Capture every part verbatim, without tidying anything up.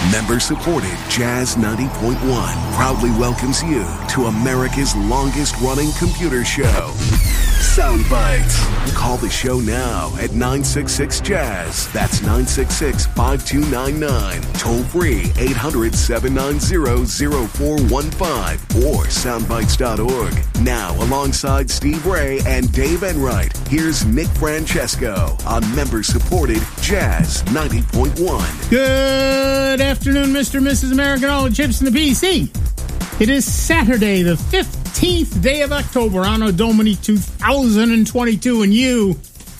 Member-supported Jazz ninety point one proudly welcomes you to America's longest-running computer show, Sound Bites. Call the show now at nine six six Jazz. That's nine six six, five two nine nine. Toll free eight hundred, seven nine zero, zero four one five or soundbites dot org. Now, alongside Steve Ray and Dave Enright, here's Nick Francesco on member-supported Jazz ninety point one. Good afternoon, Mister and Missus American, all the chips in the P C. It is Saturday, the fifteenth day of October, Anno Domini two thousand twenty-two, and you,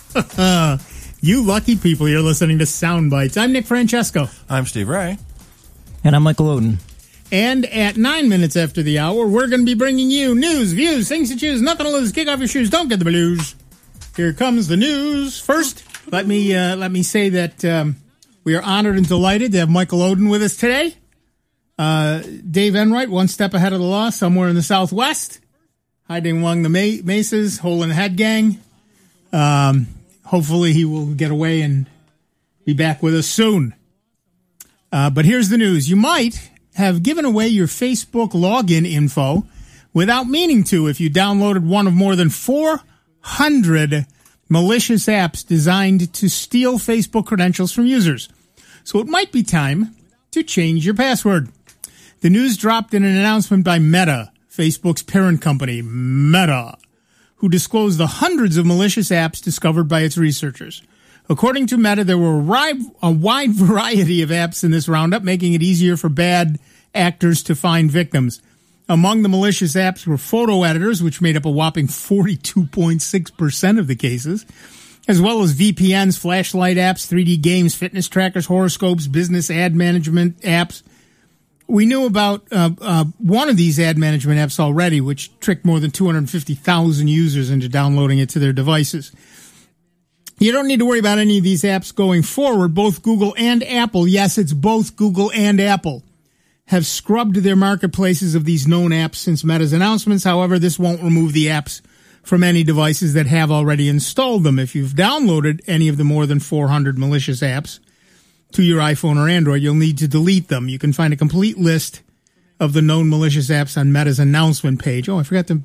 you lucky people, you're listening to Sound Bites. I'm Nick Francesco. I'm Steve Ray. And I'm Michael Oden. And at nine minutes after the hour, we're going to be bringing you news, views, things to choose, nothing to lose, kick off your shoes, don't get the blues. Here comes the news. First, let me uh, let me say that um, we are honored and delighted to have Michael Oden with us today. Uh, Dave Enright, one step ahead of the law, somewhere in the Southwest, hiding among the ma- mesas, hole in the head gang. Um, hopefully he will get away and be back with us soon. Uh, but here's the news. You might have given away your Facebook login info without meaning to if you downloaded one of more than four hundred malicious apps designed to steal Facebook credentials from users. So it might be time to change your password. The news dropped in an announcement by Meta, Facebook's parent company, Meta, who disclosed the hundreds of malicious apps discovered by its researchers. According to Meta, there were a wide variety of apps in this roundup, making it easier for bad actors to find victims. Among the malicious apps were photo editors, which made up a whopping forty-two point six percent of the cases, as well as V P Ns, flashlight apps, three D games, fitness trackers, horoscopes, business ad management apps. We knew about uh, uh, one of these ad management apps already, which tricked more than two hundred fifty thousand users into downloading it to their devices. You don't need to worry about any of these apps going forward. Both Google and Apple, yes, it's both Google and Apple, have scrubbed their marketplaces of these known apps since Meta's announcements. However, this won't remove the apps from any devices that have already installed them. If you've downloaded any of the more than four hundred malicious apps to your iPhone or Android, you'll need to delete them. You can find a complete list of the known malicious apps on Meta's announcement page. Oh, I forgot to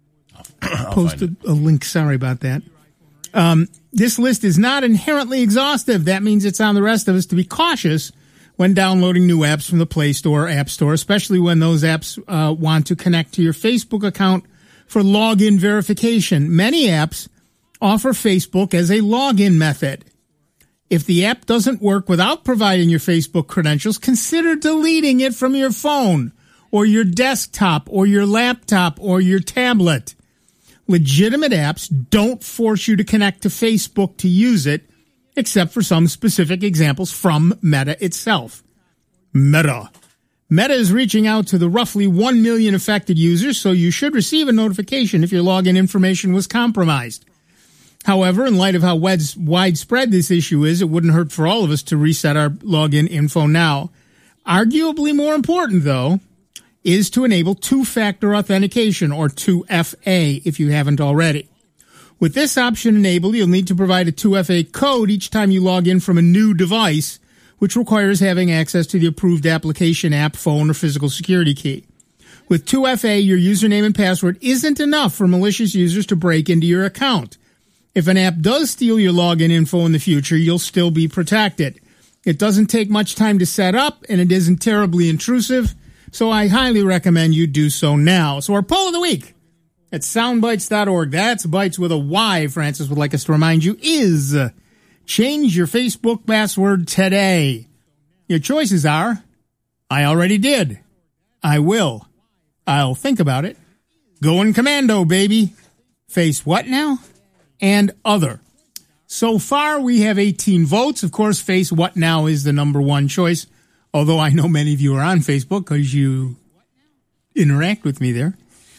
post a, a link. Sorry about that. Um, this list is not inherently exhaustive. That means it's on the rest of us to be cautious when downloading new apps from the Play Store or App Store, especially when those apps uh, want to connect to your Facebook account for login verification. Many apps offer Facebook as a login method. If the app doesn't work without providing your Facebook credentials, consider deleting it from your phone or your desktop or your laptop or your tablet. Legitimate apps don't force you to connect to Facebook to use it, except for some specific examples from Meta itself. Meta. Meta is reaching out to the roughly one million affected users, so you should receive a notification if your login information was compromised. However, in light of how widespread this issue is, it wouldn't hurt for all of us to reset our login info now. Arguably more important, though, is to enable two-factor authentication, or two F A, if you haven't already. With this option enabled, you'll need to provide a two F A code each time you log in from a new device, which requires having access to the approved application, app, phone, or physical security key. With two F A, your username and password isn't enough for malicious users to break into your account. If an app does steal your login info in the future, you'll still be protected. It doesn't take much time to set up, and it isn't terribly intrusive, so I highly recommend you do so now. So our poll of the week at soundbites dot org, that's Bites with a Y, Francis would like us to remind you, is change your Facebook password today. Your choices are, I already did, I will, I'll think about it, going commando, baby, face what now, and other. So far, we have eighteen votes. Of course, face what now is the number one choice, although I know many of you are on Facebook because you interact with me there.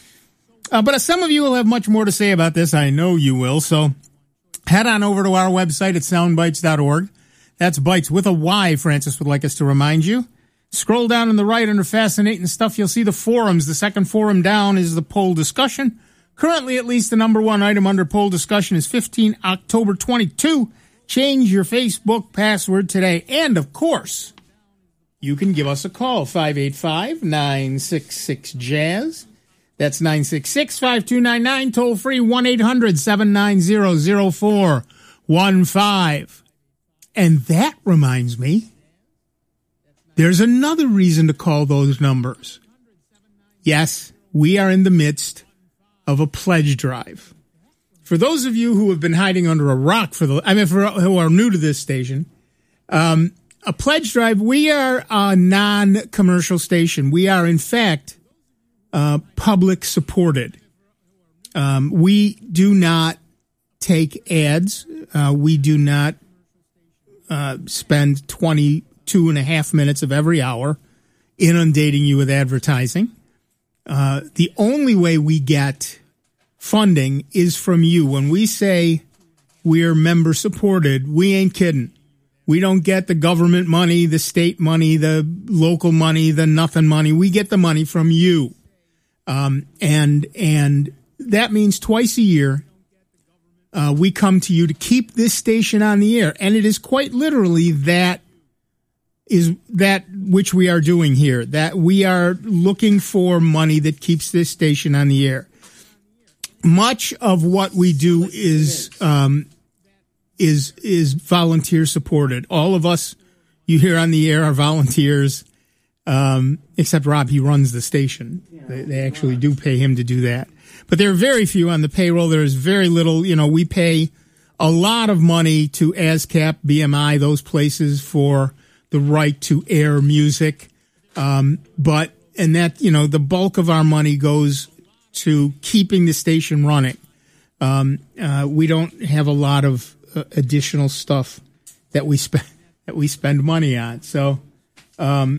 Uh, but some of you will have much more to say about this. I know you will. So head on over to our website at soundbites dot org. That's Bites with a Y, Francis would like us to remind you. Scroll down on the right under Fascinating Stuff. You'll see the forums. The second forum down is the poll discussion. Currently, at least, the number one item under poll discussion is fifteen October twenty-two. Change your Facebook password today. And, of course, you can give us a call, five eight five, nine six six, jazz. That's nine six six, five two nine nine, toll free, one eight hundred, seven nine zero, zero four one five. And that reminds me, there's another reason to call those numbers. Yes, we are in the midst of a pledge drive. For those of you who have been hiding under a rock for the, I mean, for who are new to this station, um, a pledge drive, we are a non-commercial station. We are, in fact, uh, public supported. Um, we do not take ads. Uh, we do not uh, spend twenty-two and a half minutes of every hour inundating you with advertising. Uh, the only way we get funding is from you. When we say we're member supported, we ain't kidding. We don't get the government money, the state money, the local money, the nothing money. We get the money from you. Um, and, and that means twice a year, uh, we come to you to keep this station on the air. And it is quite literally that is that which we are doing here, that we are looking for money that keeps this station on the air. Much of what we do is, um, is, is volunteer supported. All of us you hear on the air are volunteers, um, except Rob, he runs the station. They, they actually do pay him to do that. But there are very few on the payroll. There is very little, you know, we pay a lot of money to ASCAP, B M I, those places for the right to air music. Um, but, and that, you know, the bulk of our money goes to keeping the station running. Um, uh, we don't have a lot of uh, additional stuff that we spend, that we spend money on. So, um,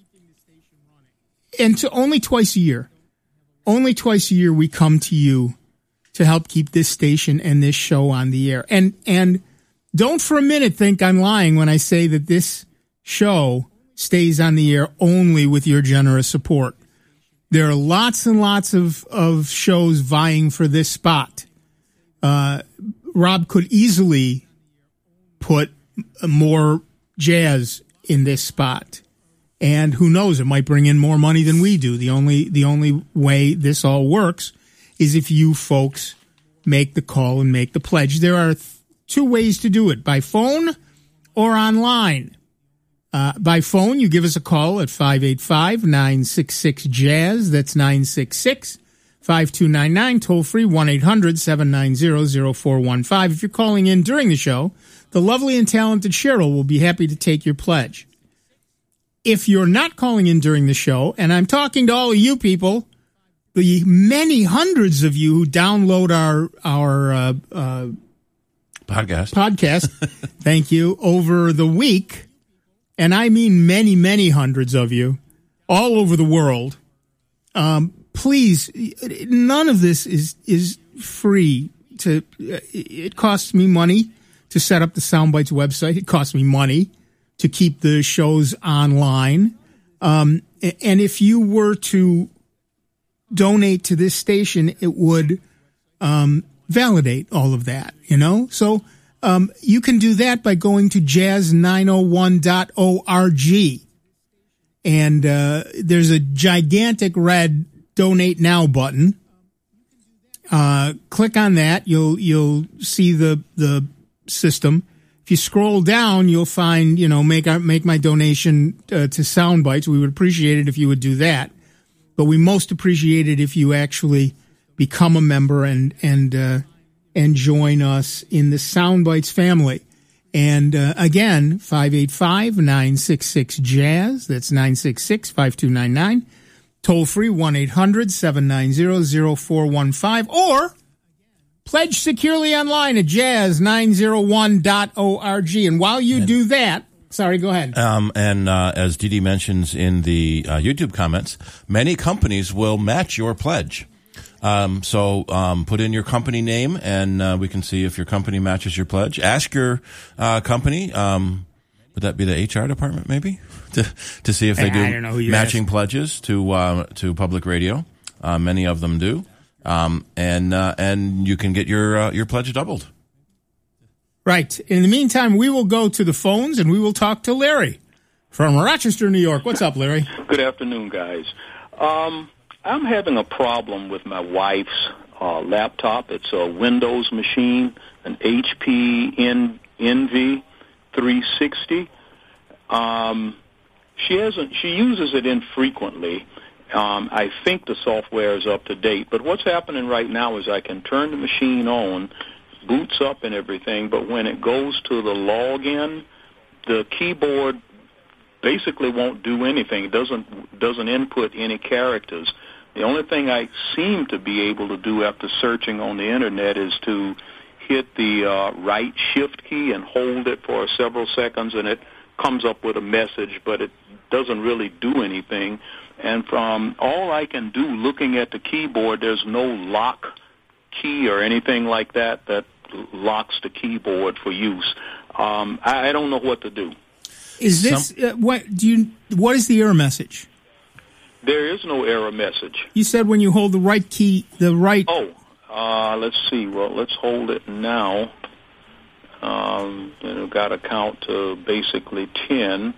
and to only twice a year, only twice a year we come to you to help keep this station and this show on the air. And, and don't for a minute think I'm lying when I say that this show stays on the air only with your generous support. There are lots and lots of, of shows vying for this spot. Uh, Rob could easily put more jazz in this spot. And who knows, it might bring in more money than we do. The only, the only way this all works is if you folks make the call and make the pledge. There are th- two ways to do it, by phone or online. Uh, by phone, you give us a call at five eight five, nine six six, jazz. That's nine six six, five two nine nine. Toll free, one eight hundred, seven nine zero, zero four one five. If you're calling in during the show, the lovely and talented Cheryl will be happy to take your pledge. If you're not calling in during the show, and I'm talking to all of you people, the many hundreds of you who download our, our, uh, uh, podcast, podcast, thank you, over the week. And I mean many, many hundreds of you all over the world. Um, please, none of this is, is free to, it costs me money to set up the Soundbites website. It costs me money to keep the shows online. Um, and if you were to donate to this station, it would, um, validate all of that, you know? So, Um, you can do that by going to jazz nine oh one dot org. And, uh, there's a gigantic red donate now button. Uh, click on that. You'll, you'll see the, the system. If you scroll down, you'll find, you know, make our, make my donation uh, to Soundbites. We would appreciate it if you would do that. But we most appreciate it if you actually become a member and, and, uh, and join us in the Soundbites family. And, uh, again, five eight five, nine six six, jazz. That's nine six six, five two nine nine. Toll free, one eight hundred, seven nine zero, zero four one five. Or pledge securely online at jazz nine oh one dot org. And while you and, do that, sorry, go ahead. Um, and, uh, as Dee Dee mentions in the uh, YouTube comments, many companies will match your pledge. Um, so, um, put in your company name and, uh, we can see if your company matches your pledge. Ask your, uh, company, um, would that be the H R department maybe? to, to see if they do matching pledges to, uh, to public radio. Uh, many of them do. Um, and, uh, and you can get your, uh, your pledge doubled. Right. In the meantime, we will go to the phones and we will talk to Larry. From Rochester, New York. What's up, Larry? Good afternoon, guys. Um, I'm having a problem with my wife's uh, laptop. It's a Windows machine, an H P N V three sixty. Um, she hasn't. She uses it infrequently. Um, I think the software is up to date. But what's happening right now is I can turn the machine on, boots up and everything, but when it goes to the login, the keyboard basically won't do anything. It doesn't doesn't input any characters. The only thing I seem to be able to do after searching on the internet is to hit the uh, right shift key and hold it for several seconds, and it comes up with a message, but it doesn't really do anything. And from all I can do looking at the keyboard, there's no lock key or anything like that that locks the keyboard for use. Um, I, I don't know what to do. Is this uh, what do you? What is the error message? There is no error message. You said when you hold the right key, the right. Oh, uh, let's see. Well, let's hold it now. Um, you know, got to count to basically ten,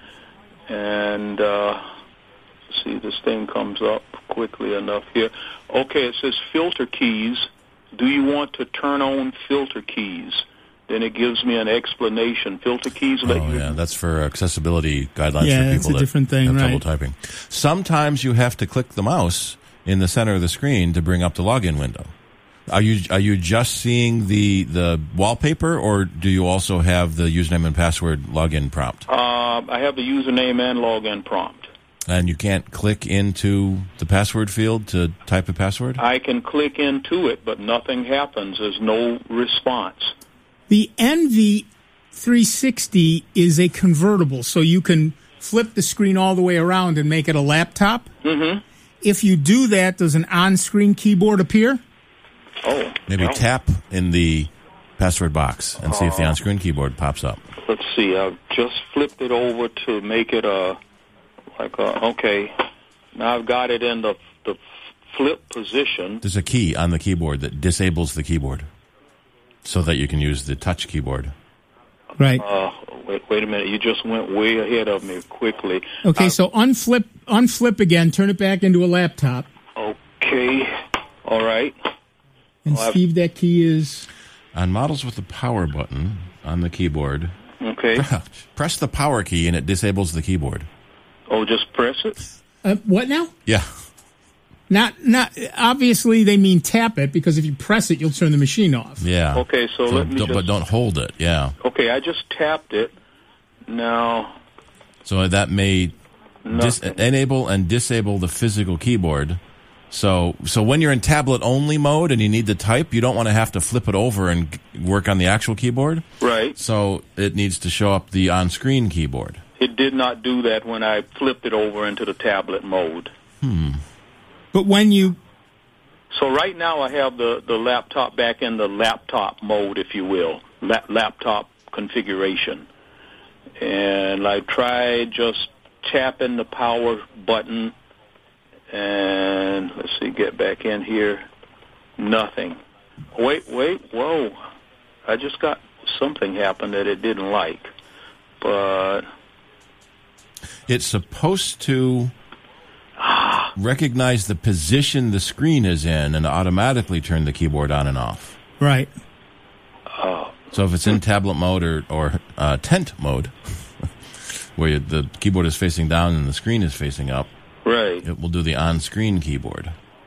and uh, see, this thing comes up quickly enough here. Okay, it says filter keys. Do you want to turn on filter keys? Then it gives me an explanation. Filter keys let oh, you... yeah, that's for accessibility guidelines yeah, for people it's a that different thing, have right. trouble typing. Sometimes you have to click the mouse in the center of the screen to bring up the login window. Are you are you just seeing the, the wallpaper, or do you also have the username and password login prompt? Uh, I have the username and login prompt. And you can't click into the password field to type a password? I can click into it, but nothing happens. There's no response. The N V three sixty is a convertible, so you can flip the screen all the way around and make it a laptop. Mm-hmm. If you do that, does an on-screen keyboard appear? Oh. Maybe no. tap in the password box and see if the on-screen keyboard pops up. Let's see. I've just flipped it over to make it a, like a, okay. Now I've got it in the, the flip position. There's a key on the keyboard that disables the keyboard so that you can use the touch keyboard. Right. Uh, wait, wait a minute. You just went way ahead of me quickly. Okay, I, so unflip, unflip again, turn it back into a laptop. Okay. All right. And well, Steve, that key is... On models with the power button on the keyboard, okay. press the power key and it disables the keyboard. Oh, just press it? Uh, what now? Yeah. Not, not. Obviously, they mean tap it, because if you press it, you'll turn the machine off. Yeah. Okay, so, so let me don't, just... But don't hold it, yeah. Okay, I just tapped it. Now... So that may dis- enable and disable the physical keyboard. So so when you're in tablet-only mode and you need to type, you don't want to have to flip it over and g- work on the actual keyboard. Right. So it needs to show up the on-screen keyboard. It did not do that when I flipped it over into the tablet mode. Hmm. But when you... So right now I have the, the laptop back in the laptop mode, if you will, La- laptop configuration. And I tried just tapping the power button, and let's see, get back in here. Nothing. Wait, wait, whoa. I just got something happen that it didn't like. But... It's supposed to recognize the position the screen is in and automatically turn the keyboard on and off. Right. Uh, So if it's in tablet mode or, or uh, tent mode, where you, the keyboard is facing down and the screen is facing up, right. it will do the on-screen keyboard.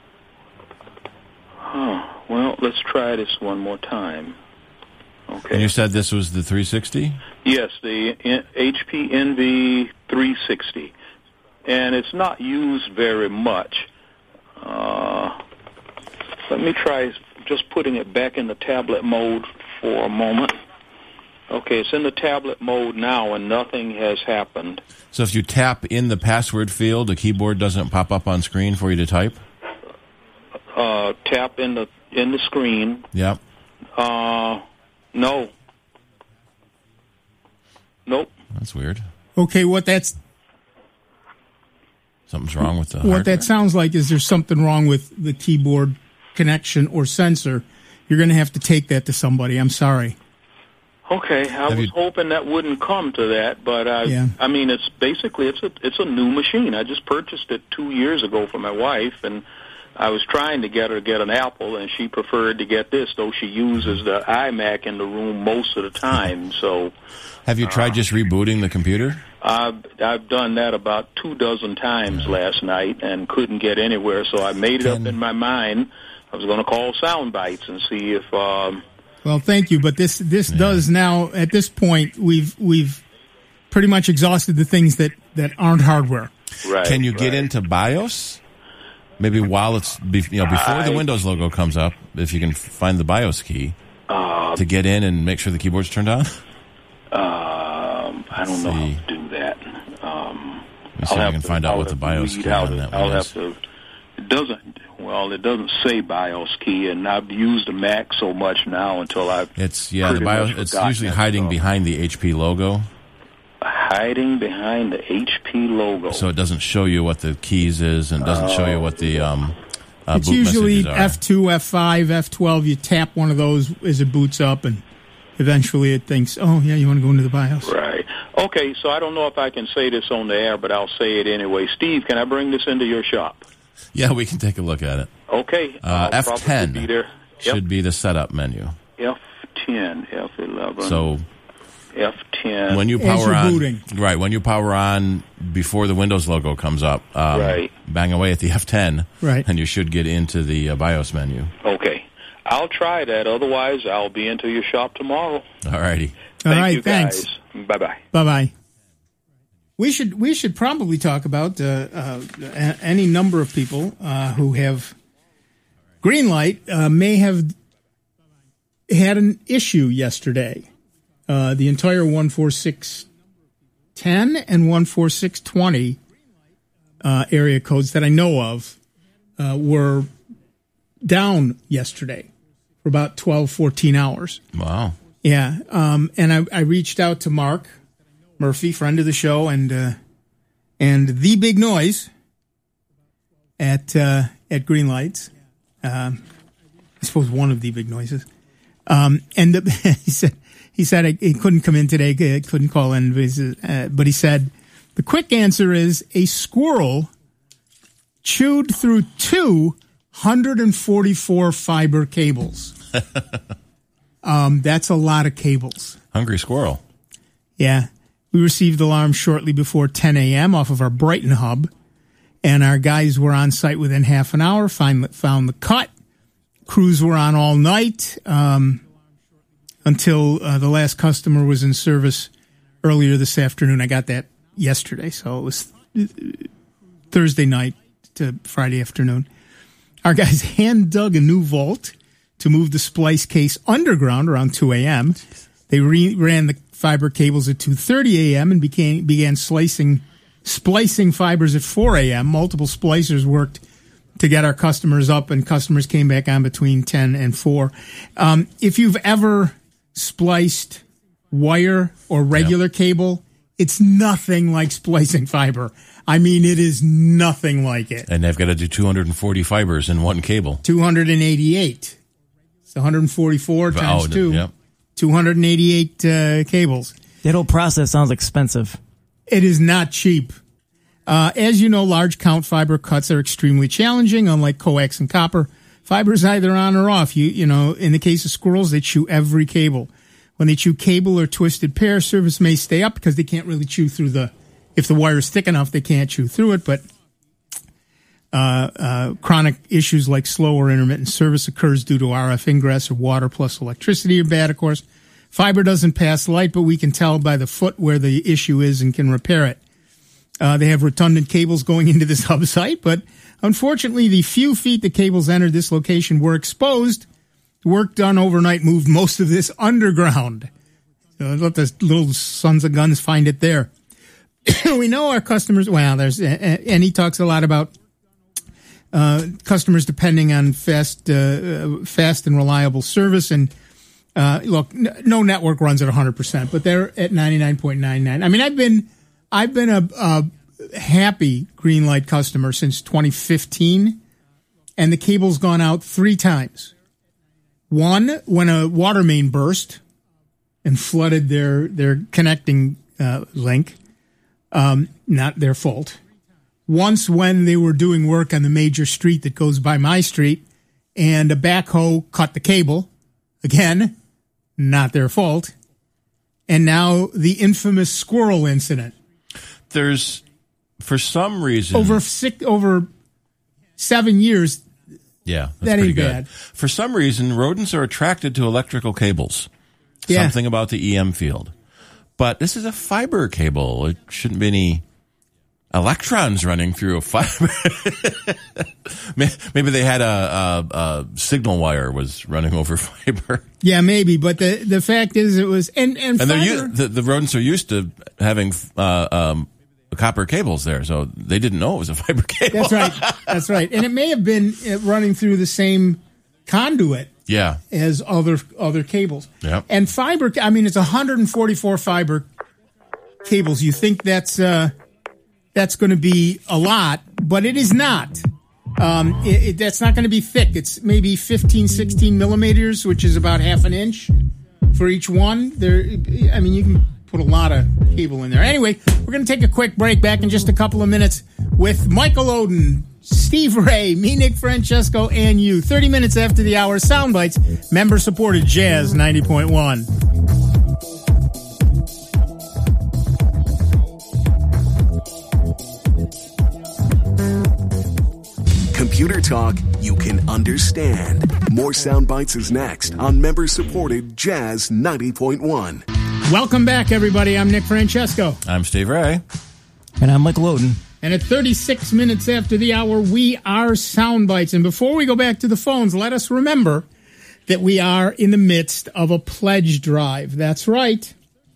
Huh. Well, let's try this one more time. Okay. And you said this was the three sixty? Yes, the H P N V three sixty. And it's not used very much. Uh, let me try just putting it back in the tablet mode for a moment. Okay, it's in the tablet mode now, and nothing has happened. So if you tap in the password field, the keyboard doesn't pop up on screen for you to type? Uh, tap in the in the screen. Yep. Uh, no. Nope. That's weird. Okay, what that's... Something's wrong with the What hardware? that sounds like is there's something wrong with the keyboard connection or sensor. You're going to have to take that to somebody. I'm sorry. Okay, I Have was you- hoping that wouldn't come to that, but I, Yeah. I mean, it's basically it's a it's a new machine. I just purchased it two years ago for my wife, and I was trying to get her to get an Apple, and she preferred to get this, though she uses the iMac in the room most of the time. So Have you tried just rebooting the computer? I've I've done that about two dozen times last night and couldn't get anywhere. So I made it up Can- in my mind. I was going to call Soundbites and see if. Um, Well, thank you, but this this does now at this point we've we've pretty much exhausted the things that, that aren't hardware. right. Can you get right. into BIOS? Maybe while it's be- you know before the I- Windows logo comes up, if you can find the BIOS key Uh, to get in and make sure the keyboard's turned on. Um, I don't know how See. to do that. Um, Let me see if I can find out I'll what the have to BIOS read key how on to- that I'll one have is. to. It doesn't. Well, it doesn't say BIOS key, and I've used the Mac so much now until I've It's yeah, the pretty BIOS. much It's forgotten usually that hiding stuff. behind the H P logo, hiding behind the H P logo. so it doesn't show you what the keys is, and doesn't show you what the um. Uh, It's boot usually messages are. F two, F five, F twelve. You tap one of those as it boots up, and eventually it thinks, oh, yeah, you want to go into the BIOS. Right. Okay, so I don't know if I can say this on the air, but I'll say it anyway. Steve, can I bring this into your shop? Yeah, we can take a look at it. Okay. Uh, I'll F probably ten be there. Yep. should be the setup menu. F ten, F eleven, So F ten. when you As power you're on, booting. right? When you power on before the Windows logo comes up, um, Right. bang away at the F ten, Right. and you should get into the uh, BIOS menu. Okay. I'll try that. Otherwise, I'll be into your shop tomorrow. All righty. All Thank right, you, thanks. guys. Bye-bye. Bye bye. We should we should probably talk about uh, uh, a- any number of people uh, who have Greenlight uh, may have had an issue yesterday. Uh, the entire one four six ten and one four six twenty uh, area codes that I know of uh, were down yesterday for about twelve, fourteen hours. Wow. Yeah, um, and I, I reached out to Mark Murphy, friend of the show, and uh, and the Big Noise at uh, at Greenlights. Um, I suppose one of the big noises. Um, and the, he said he said he couldn't come in today, couldn't call in, but he said, uh, but he said the quick answer is a squirrel chewed through two one hundred forty-four fiber cables. Um, that's a lot of cables. Hungry squirrel. Yeah. We received alarm shortly before ten a.m. off of our Brighton hub, and our guys were on site within half an hour, find, found the cut. Crews were on all night um, until uh, the last customer was in service earlier this afternoon. I got that yesterday, so it was Thursday night to Friday afternoon. Our guys hand dug a new vault to move the splice case underground around two a.m. They re- ran the fiber cables at two thirty a.m. and became, began slicing, splicing fibers at four a.m. Multiple splicers worked to get our customers up, and customers came back on between ten and four. Um, if you've ever spliced wire or regular cable, it's nothing like splicing fiber. I mean, it is nothing like it. And they've got to do two hundred forty fibers in one cable. two hundred eighty-eight. It's one hundred forty-four times Oh, two. Yep. two hundred eighty-eight uh, cables. That whole process sounds expensive. It is not cheap. Uh, as you know, large count fiber cuts are extremely challenging. Unlike coax and copper, fiber is either on or off. You, you know, in the case of squirrels, they chew every cable. When they chew cable or twisted pair, service may stay up because they can't really chew through the, if the wire is thick enough, they can't chew through it. But uh, uh, chronic issues like slow or intermittent service occurs due to R F ingress or water plus electricity are bad, of course. Fiber doesn't pass light, but we can tell by the foot where the issue is and can repair it. Uh, they have redundant cables going into this hub site, but unfortunately, the few feet the cables entered this location were exposed. Work done overnight moved most of this underground. So let the little sons of guns find it there. We know our customers, well, there's, and he talks a lot about uh, customers depending on fast, uh, fast and reliable service. And uh, look, no network runs at one hundred percent, but they're at ninety-nine point nine nine. I mean, I've been, I've been a, a happy Greenlight customer since twenty fifteen, and the cable's gone out three times. One, when a water main burst, and flooded their their connecting uh, link. Um, not their fault. Once when they were doing work on the major street that goes by my street, and a backhoe cut the cable. Again, not their fault. And now the infamous squirrel incident. There's, for some reason... Over six, over seven years, yeah, that's that pretty ain't good. bad. For some reason, rodents are attracted to electrical cables. Yeah. Something about the E M field. But this is a fiber cable. It shouldn't be any electrons running through a fiber. Maybe they had a, a, a signal wire was running over fiber. Yeah, maybe. But the, the fact is, it was and and, And fiber, they're u- the, the rodents are used to having uh, um, copper cables there, so they didn't know it was a fiber cable. That's right. That's right. And it may have been running through the same conduit. Yeah. As other other cables. Yeah. And fiber, I mean, it's one hundred forty-four fiber cables. You think that's uh, that's going to be a lot, but it is not. Um, it, it, that's not going to be thick. It's maybe fifteen, sixteen millimeters, which is about half an inch for each one. There, I mean, you can put a lot of cable in there. Anyway, we're going to take a quick break. Back in just a couple of minutes with Michael Oden, Steve Ray, me, Nick Francesco, and you. thirty minutes after the hour, Soundbites, member-supported Jazz ninety point one. Computer talk you can understand. More Soundbites is next on member-supported Jazz ninety point one. Welcome back, everybody. I'm Nick Francesco. I'm Steve Ray. And I'm Michael Oden. And at thirty-six minutes after the hour, we are Soundbites. And before we go back to the phones, let us remember that we are in the midst of a pledge drive. That's right.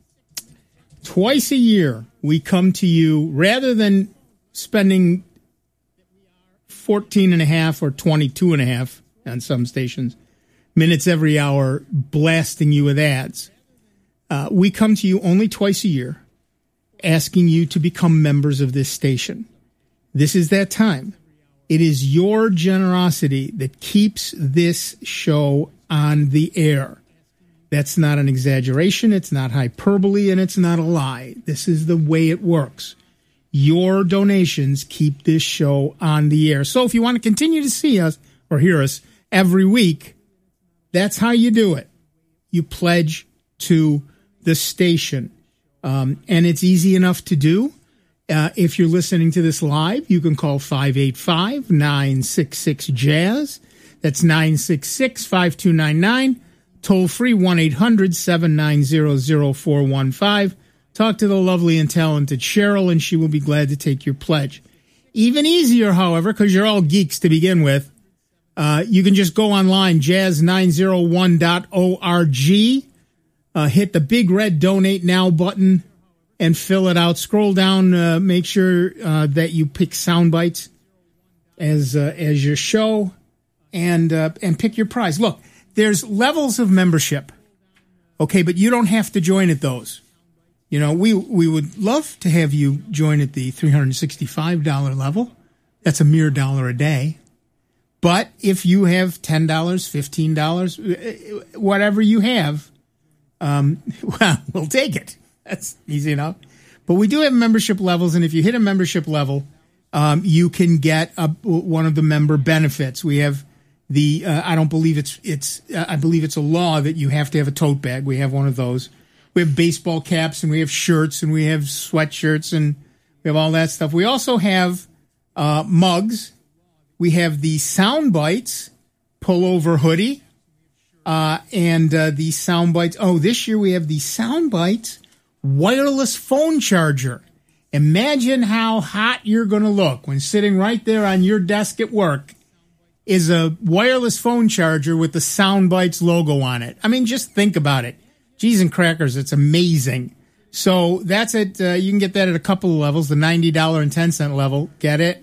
Twice a year, we come to you, rather than spending fourteen and a half or twenty-two and a half on some stations, minutes every hour blasting you with ads. Uh, we come to you only twice a year, asking you to become members of this station. This is that time. It is your generosity that keeps this show on the air. That's not an exaggeration, it's not hyperbole, and it's not a lie. This is the way it works. Your donations keep this show on the air. So if you want to continue to see us or hear us every week, that's how you do it. You pledge to the station. Um, and it's easy enough to do. Uh, if you're listening to this live, you can call five eight five, nine six six, jazz. That's nine six six, five two nine nine. Toll free one eight hundred, seven nine zero, zero four one five. Talk to the lovely and talented Cheryl, and she will be glad to take your pledge. Even easier, however, because you're all geeks to begin with, uh, you can just go online, jazz nine oh one dot org. Uh, hit the big red Donate Now button and fill it out. Scroll down, uh, make sure uh, that you pick Soundbites as uh, as your show, and uh, and pick your prize. Look, there's levels of membership, okay, but you don't have to join at those. You know, we we would love to have you join at the three hundred sixty-five dollars level. That's a mere dollar a day. But if you have ten dollars, fifteen dollars, whatever you have, Um, well, we'll take it. That's easy enough. But we do have membership levels, and if you hit a membership level, um, you can get a, one of the member benefits. We have the, uh, I don't believe it's, it's, uh, I believe it's a law that you have to have a tote bag. We have one of those. We have baseball caps, and we have shirts, and we have sweatshirts, and we have all that stuff. We also have uh, mugs. We have the Soundbites pullover hoodie. Uh, and uh, the Soundbites. Oh, this year we have the Soundbites wireless phone charger. Imagine how hot you're going to look when sitting right there on your desk at work is a wireless phone charger with the Soundbites logo on it. I mean, just think about it. Cheese and crackers, it's amazing. So that's it. Uh, you can get that at a couple of levels. The ninety dollars and ten cents level, get it?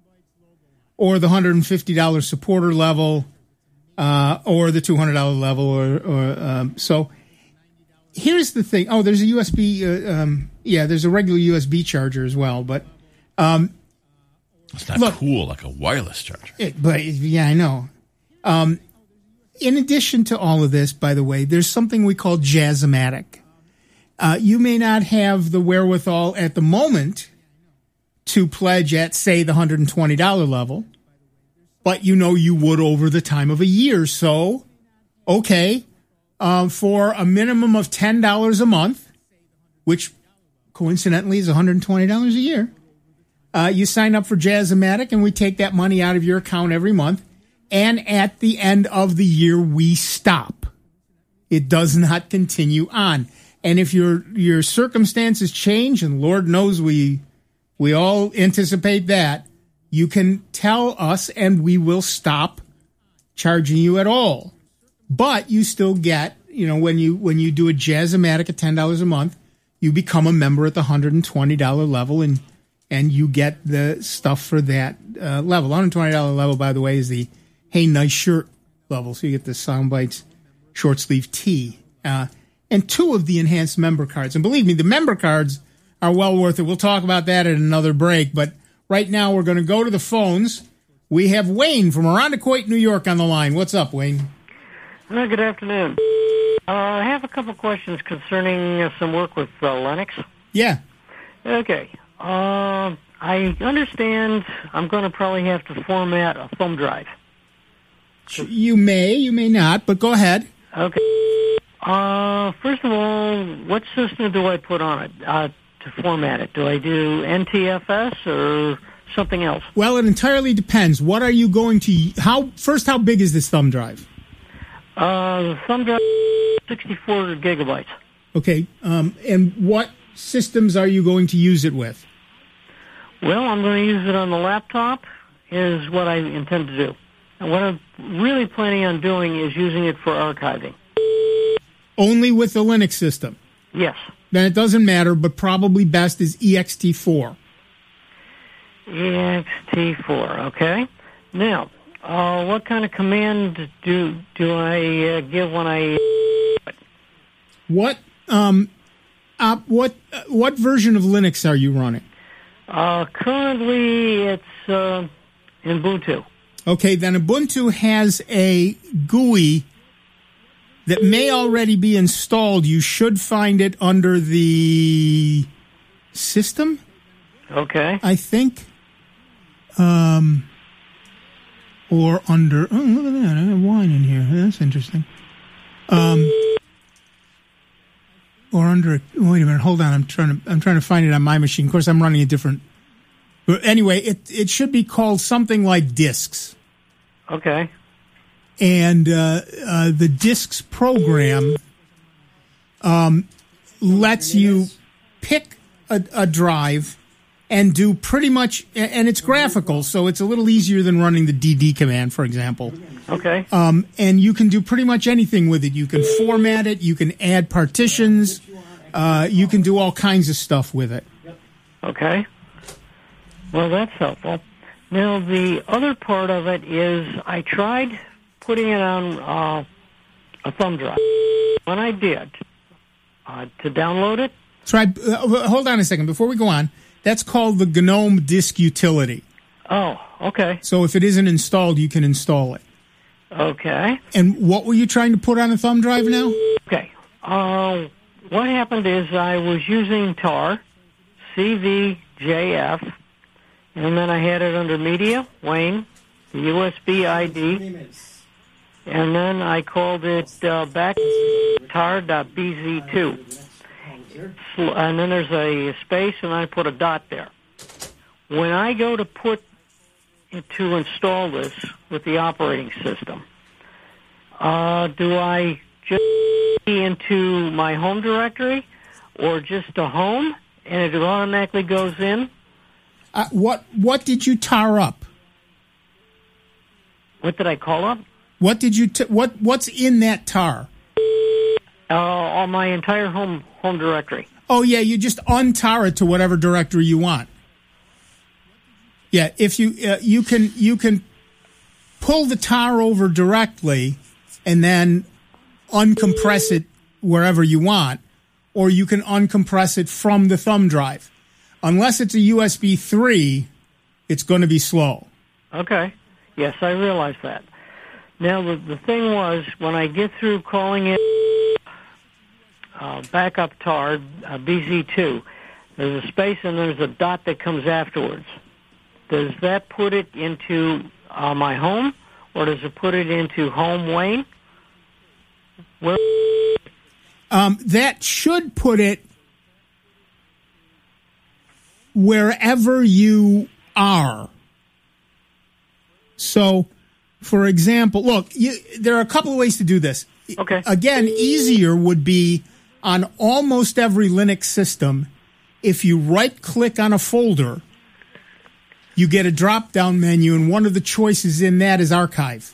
Or the one hundred fifty dollars supporter level. Uh, or the two hundred dollars level, or, or um, so. Here's the thing. Oh, there's a U S B. Uh, um, yeah, there's a regular U S B charger as well. But um, it's not look, cool like a wireless charger. It, but yeah, I know. Um, in addition to all of this, by the way, there's something we call Jazz-O-Matic. Uh, you may not have the wherewithal at the moment to pledge at, say, the one hundred twenty dollars level, but you know you would over the time of a year. So, okay, uh, for a minimum of ten dollars a month, which coincidentally is one hundred twenty dollars a year, uh, you sign up for Jazz-O-Matic, and we take that money out of your account every month. And at the end of the year, we stop. It does not continue on. And if your your circumstances change, and Lord knows we we all anticipate that, you can tell us and we will stop charging you at all. But you still get, you know, when you when you do a Jazz-O-Matic at ten dollars a month, you become a member at the one hundred twenty dollars level, and and you get the stuff for that uh, level. one hundred twenty dollars level, by the way, is the Hey Nice Shirt level. So you get the Soundbites short sleeve tee. Uh, and two of the enhanced member cards. And believe me, the member cards are well worth it. We'll talk about that at another break. But right now we're going to go to the phones. We have Wayne from Irondequoit, New York on the line. What's up, Wayne? Well, good afternoon. Uh, I have a couple questions concerning uh, some work with uh, Linux. Yeah. Okay. Uh, I understand I'm going to probably have to format a thumb drive. You may, you may not, but go ahead. Okay. Uh, first of all, what system do I put on it uh, to format it? Do I do N T F S or something else? Well, it entirely depends. What are you going to, how, first, how big is this thumb drive? Uh, the thumb drive sixty-four gigabytes. Okay, um, and what systems are you going to use it with? Well, I'm going to use it on the laptop, is what I intend to do. And what I'm really planning on doing is using it for archiving. Only with the Linux system? Yes. Then it doesn't matter, but probably best is E X T four. E X T four, okay. Now, uh, what kind of command do do I uh, give when I... What um, uh, what uh, what version of Linux are you running? Uh, currently, it's uh, Ubuntu. Okay, then Ubuntu has a G U I that may already be installed. You should find it under the system. Okay. I think. Um, or under, oh, look at that. I have wine in here. That's interesting. Um, or under, wait a minute, hold on. I'm trying to, I'm trying to find it on my machine. Of course, I'm running a different, but anyway, it, it should be called something like Discs. Okay. And uh, uh, the Discs program um, lets you pick a, a drive and do pretty much, and it's graphical, so it's a little easier than running the D D command, for example. Okay. Um, and you can do pretty much anything with it. You can format it. You can add partitions. Uh, you can do all kinds of stuff with it. Okay. Well, that's helpful. Now, the other part of it is I tried putting it on uh, a thumb drive. When I did, uh, to download it... Try. Uh, hold on a second. Before we go on, that's called the GNOME Disk Utility. Oh, okay. So if it isn't installed, you can install it. Okay. And what were you trying to put on a thumb drive now? Okay. Uh, what happened is I was using tar, C V J F, and then I had it under Media, Wayne, the U S B I D, and then I called it uh, back tar dot B Z two. And then there's a space, and I put a dot there. When I go to put to install this with the operating system, uh, do I just key into my home directory or just a home, and it automatically goes in? Uh, what what did you tar up? What did I call up? What did you t- what what's in that tar? Uh, on my entire home home directory. Oh yeah, you just untar it to whatever directory you want. Yeah, if you uh, you can you can pull the tar over directly and then uncompress it wherever you want, or you can uncompress it from the thumb drive. Unless it's a U S B three, it's going to be slow. Okay. Yes, I realize that. Now, the, the thing was, when I get through calling in uh, backup tar, uh, B Z two, there's a space and there's a dot that comes afterwards. Does that put it into uh, my home, or does it put it into home Wayne? Where? Um, that should put it wherever you are. So, for example, look, you, there are a couple of ways to do this. Okay. Again, easier would be on almost every Linux system, if you right-click on a folder, you get a drop-down menu, and one of the choices in that is archive.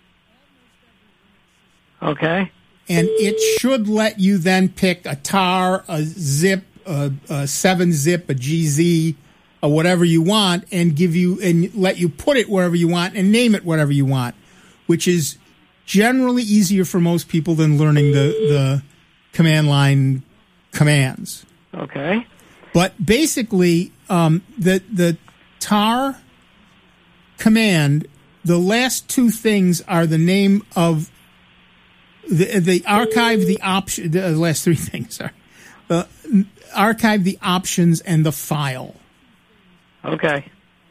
Okay. And it should let you then pick a tar, a zip, a, a seven zip, a G Z, or whatever you want, and give you and let you put it wherever you want and name it whatever you want, which is generally easier for most people than learning the, the command line commands. Okay. But basically, um, the the tar command, the last two things are the name of the the archive, the option. The last three things are the archive, the options, and the file. Okay.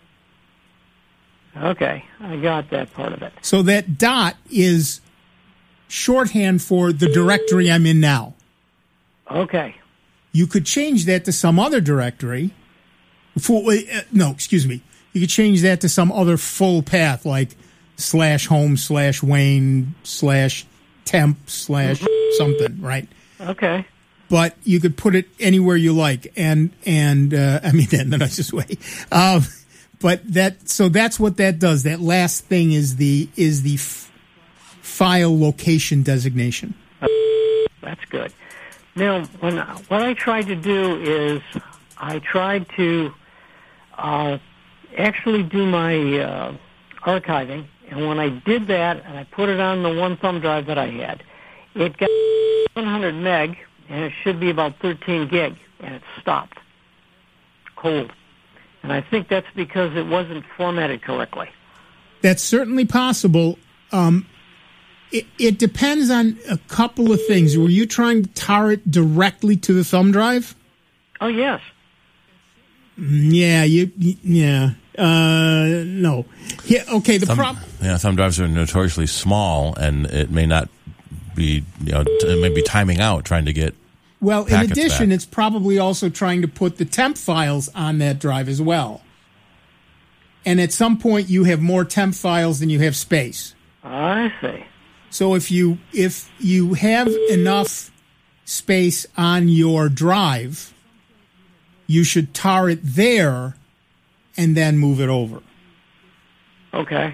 Okay, I got that part of it. So that dot is shorthand for the directory I'm in now. Okay. You could change that to some other directory. For, uh, no, excuse me. You could change that to some other full path, like slash home slash Wayne slash temp slash something, right? Okay. But you could put it anywhere you like, and and uh, I mean that in the nicest way. Um, but that so that's what that does. That last thing is the is the f- file location designation. That's good. Now, when what I tried to do is I tried to uh, actually do my uh, archiving, and when I did that and I put it on the one thumb drive that I had, it got one hundred meg, and it should be about thirteen gig, and it stopped cold. And I think that's because it wasn't formatted correctly. That's certainly possible. Um, it, it depends on a couple of things. Were you trying to tar it directly to the thumb drive? Oh, yes. Yeah, you, yeah. Uh, no. Yeah, okay, the thumb, problem... Yeah, thumb drives are notoriously small, and it may not be, you know, it may be timing out trying to get Well, in packets addition, back. it's probably also trying to put the temp files on that drive as well. And at some point, you have more temp files than you have space. I see. So if you if you have enough space on your drive, you should tar it there and then move it over. Okay.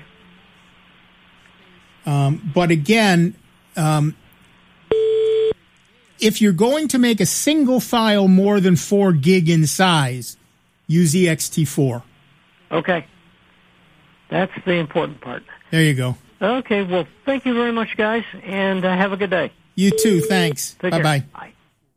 Um, but again, um, if you're going to make a single file more than four gig in size, use E X T four. Okay. That's the important part. There you go. Okay, well, thank you very much, guys, and uh, have a good day. You too. Thanks. Take Bye care. bye. Bye.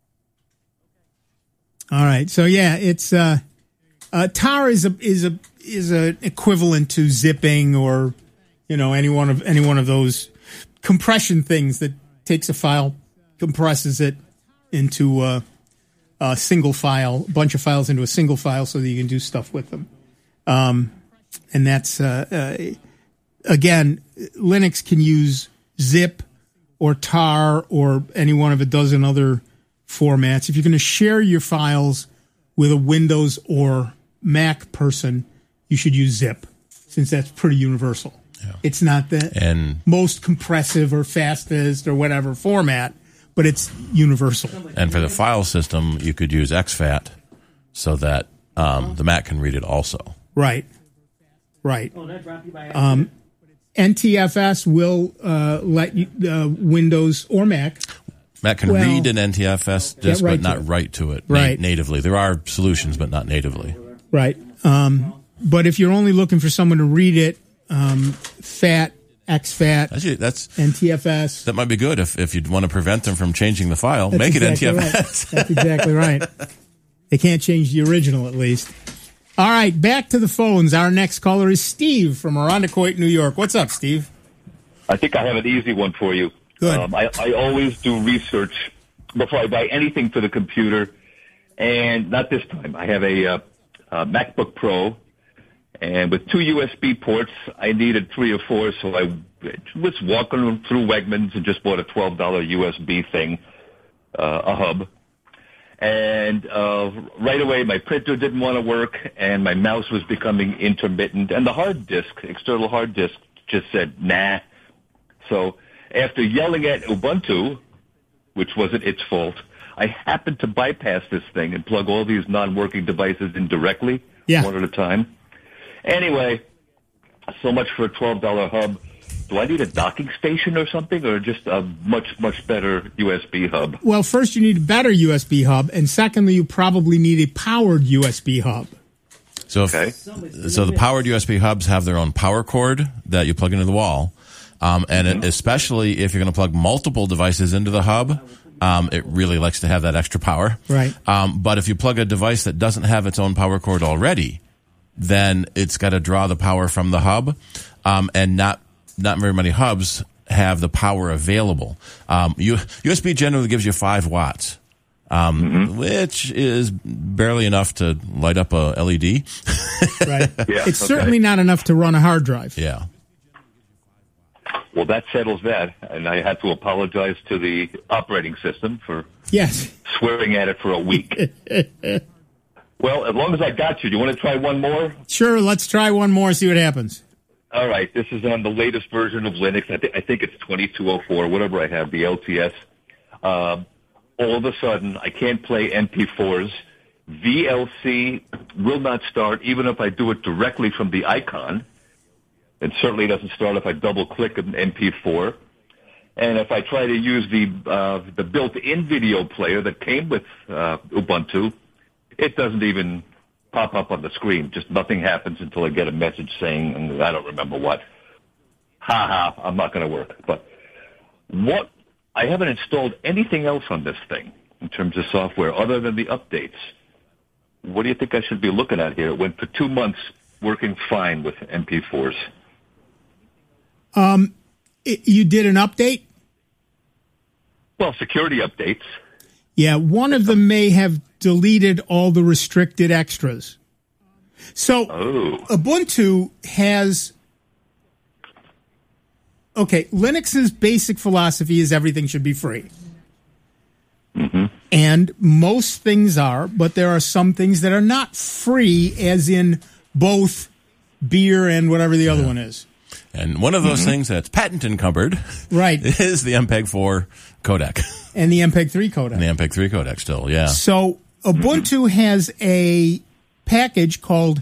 All right. So yeah, it's uh, uh, tar is a is a is a equivalent to zipping or you know any one of any one of those compression things that takes a file, compresses it into a, a single file, a bunch of files into a single file, so that you can do stuff with them. Um, and that's uh, uh, again, Linux can use zip or tar or any one of a dozen other formats. If you're going to share your files with a Windows or Mac person, you should use zip, since that's pretty universal. Yeah. It's not the and, most compressive or fastest or whatever format, but it's universal. And for the file system, you could use X FAT so that um, the Mac can read it also. Right. Right. Um, N T F S will uh, let you, uh, Windows or Mac. Mac can well, read an N T F S disk, right but not to write to it right. na- natively. There are solutions, but not natively. Right. Um, but if you're only looking for someone to read it, um, FAT, X FAT, Actually, that's N T F S. That might be good if, if you'd want to prevent them from changing the file. That's make exactly it N T F S. Right. That's exactly right. They can't change the original, at least. All right, back to the phones. Our next caller is Steve from Irondequoit, New York. What's up, Steve? I think I have an easy one for you. Good. Um, I, I always do research before I buy anything for the computer, and not this time. I have a, uh, a MacBook Pro, and with two U S B ports, I needed three or four, so I was walking through Wegmans and just bought a twelve dollar U S B thing, uh, a hub. And uh, right away, my printer didn't want to work, and my mouse was becoming intermittent, and the hard disk, external hard disk, just said, nah. So after yelling at Ubuntu, which wasn't its fault, I happened to bypass this thing and plug all these non-working devices in directly, yeah. one at a time. Anyway, so much for a twelve dollar hub. Do I need a docking station or something, or just a much, much better U S B hub? Well, first you need a better U S B hub, and secondly, you probably need a powered U S B hub. So, if, okay. so the powered U S B hubs have their own power cord that you plug into the wall, um, and mm-hmm. it, especially if you're going to plug multiple devices into the hub, um, it really likes to have that extra power. Right. Um, but if you plug a device that doesn't have its own power cord already, then it's got to draw the power from the hub, um, and not. Not very many hubs have the power available. Um, U- USB generally gives you five watts, um, mm-hmm. which is barely enough to light up a L E D. Right. Yeah, it's okay. certainly not enough to run a hard drive. Yeah. Well, that settles that, and I had to apologize to the operating system for yes. swearing at it for a week. Well, as long as I got you, do you want to try one more? Sure, let's try one more, see what happens. All right, this is on the latest version of Linux. I, th- I think it's twenty-two oh four, whatever I have, the L T S. Um, all of a sudden, I can't play M P fours. V L C will not start, even if I do it directly from the icon. It certainly doesn't start if I double-click an M P four. And if I try to use the uh, the built-in video player that came with uh, Ubuntu, it doesn't even pop up on the screen. Just nothing happens until I get a message saying, and I don't remember what. Ha ha, I'm not going to work. But what, I haven't installed anything else on this thing in terms of software other than the updates. What do you think I should be looking at here? It went for two months working fine with M P fours. Um, it, you did an update? Well, security updates. Yeah, one of them may have deleted all the restricted extras. So oh. Ubuntu has... Okay, Linux's basic philosophy is everything should be free. Mm-hmm. And most things are, but there are some things that are not free, as in both beer and whatever the other yeah. one is. And one of those mm-hmm. things that's patent encumbered right. is the M P E G four codec. And the M P E G three codec. And the M P E G three codec still, yeah. So Ubuntu mm-hmm. has a package called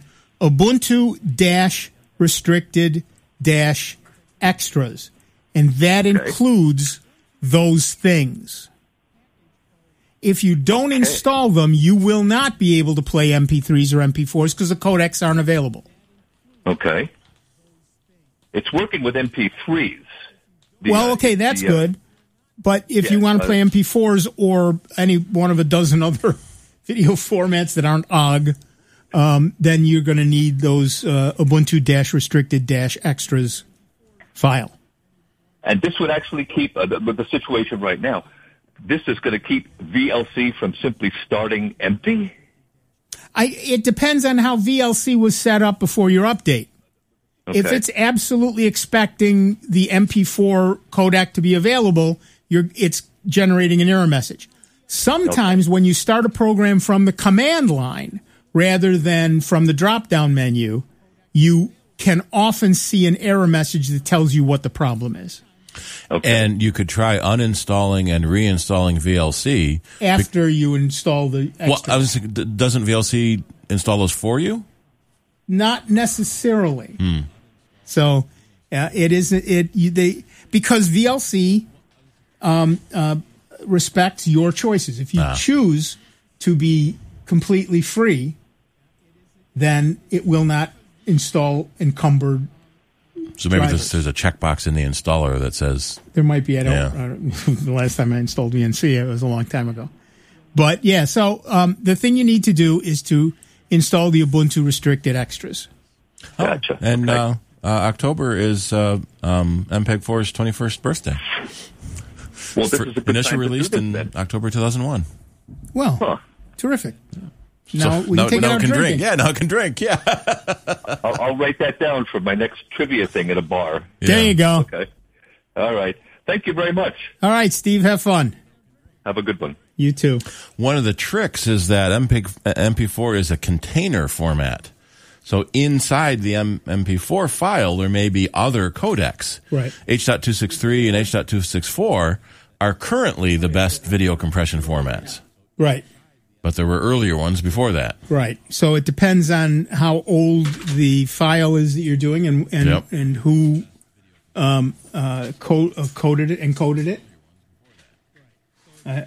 Ubuntu-restricted-extras. And that okay. includes those things. If you don't okay. install them, you will not be able to play M P threes or M P fours because the codecs aren't available. Okay. It's working with M P threes. The, well, okay, that's the, uh, good. But if yeah, you want to play uh, M P fours or any one of a dozen other video formats that aren't O G, um, then you're going to need those uh, Ubuntu-restricted-extras file. And this would actually keep, uh, the, the situation right now, this is going to keep V L C from simply starting empty? I, it depends on how V L C was set up before your update. Okay. If it's absolutely expecting the M P four codec to be available, you're, it's generating an error message. Sometimes okay. when you start a program from the command line rather than from the drop-down menu, you can often see an error message that tells you what the problem is. Okay. And you could try uninstalling and reinstalling V L C after be- you install the extras. Well, I was thinking, doesn't V L C install those for you? Not necessarily. Hmm. So uh, it is it you, they because V L C um, uh, respects your choices. If you ah. choose to be completely free, then it will not install encumbered. So maybe drivers. there's a checkbox in the installer that says... There might be. I don't, yeah. I don't the last time I installed V N C, it was a long time ago. But, yeah, so um, the thing you need to do is to install the Ubuntu restricted extras. Gotcha. And okay. uh, uh, October is uh, um, M P E G four's twenty-first birthday. Well, this For, is a good initially time to do released this, in then. October two thousand one. Well, Huh. terrific. Now So we now, can take now it out can drinking. drink. Yeah, now can drink. Yeah. I'll, I'll write that down for my next trivia thing at a bar. There you go. Okay. All right. Thank you very much. All right, Steve, have fun. Have a good one. You too. One of the tricks is that M P E G, uh, M P four is a container format. So inside the M- MP4 file, there may be other codecs. Right. H two sixty-three and H two sixty-four are currently the best video compression formats. Right. But there were earlier ones before that. Right. So it depends on how old the file is that you're doing and and, Yep. and who um, uh, co- uh, coded it and coded it. Uh,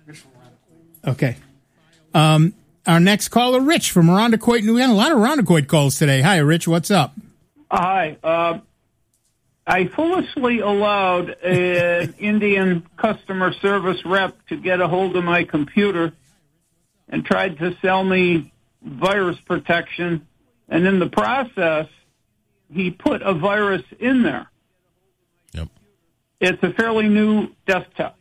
okay. Um, our next caller, Rich from Irondequoit. We had a lot of Irondequoit calls today. Hi, Rich. What's up? Hi. Uh, I foolishly allowed an Indian customer service rep to get a hold of my computer and tried to sell me virus protection. And in the process, he put a virus in there. Yep. It's a fairly new desktop.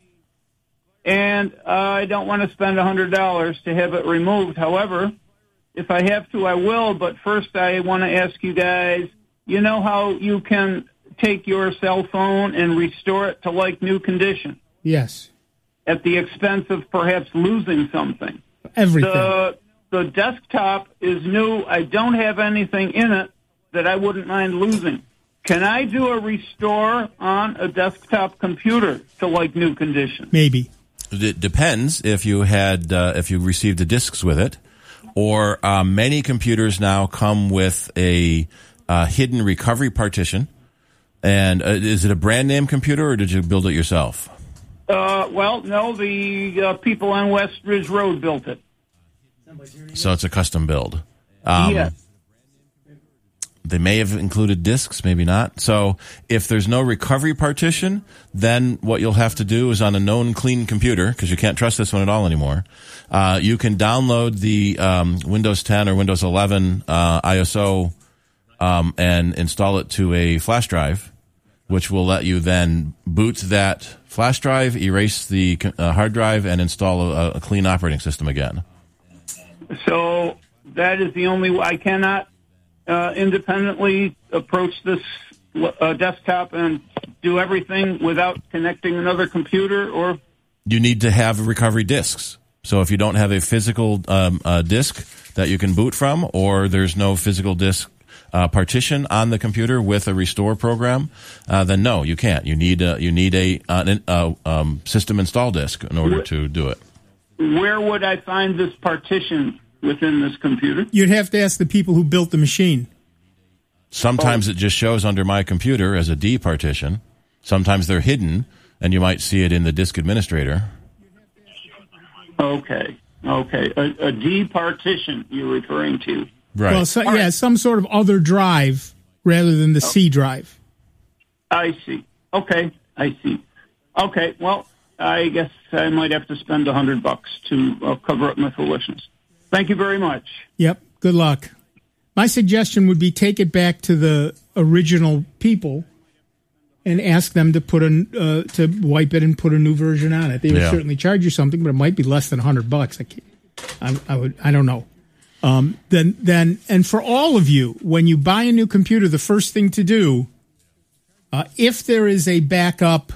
And uh, I don't want to spend one hundred dollars to have it removed. However, if I have to, I will. But first, I want to ask you guys, you know how you can take your cell phone and restore it to like new condition Yes. at the expense of perhaps losing something? Everything. The, the desktop is new. I don't have anything in it that I wouldn't mind losing. Can I do a restore on a desktop computer to like new condition? Maybe. It depends if you had uh, if you received the discs with it, or uh, many computers now come with a uh, hidden recovery partition. And uh, is it a brand name computer, or did you build it yourself? Uh, well, no, the uh, people on West Ridge Road built it. So it's a custom build. Um, Yes. They may have included discs, maybe not. So if there's no recovery partition, then what you'll have to do is on a known clean computer, because you can't trust this one at all anymore, uh, you can download the um, Windows ten or Windows eleven uh, I S O um, and install it to a flash drive, which will let you then boot that flash drive, erase the uh, hard drive, and install a, a clean operating system again. So that is the only way. I cannot uh, independently approach this uh, desktop and do everything without connecting another computer, or You need to have recovery discs. So if you don't have a physical um, uh, disk that you can boot from, or there's no physical disk uh, partition on the computer with a restore program, uh, then no, you can't. You need a, you need a uh, uh, um, system install disk in order to do it. where would I find this partition within this computer? You'd have to ask the people who built the machine. Sometimes it just shows under my computer as a D partition. Sometimes they're hidden, and you might see it in the disk administrator. Okay, okay. A, a D partition you're referring to. Right. Well, so, yeah, some sort of other drive rather than the C drive. I see. Okay, I see. Okay, well, I guess I might have to spend a hundred bucks to uh, cover up my foolishness. Thank you very much. Yep. Good luck. My suggestion would be take it back to the original people and ask them to put a uh, to wipe it and put a new version on it. They would Yeah. certainly charge you something, but it might be less than a hundred bucks. I, can't, I, I would. I don't know. Um, then, then, and for all of you, when you buy a new computer, the first thing to do, uh, if there is a backup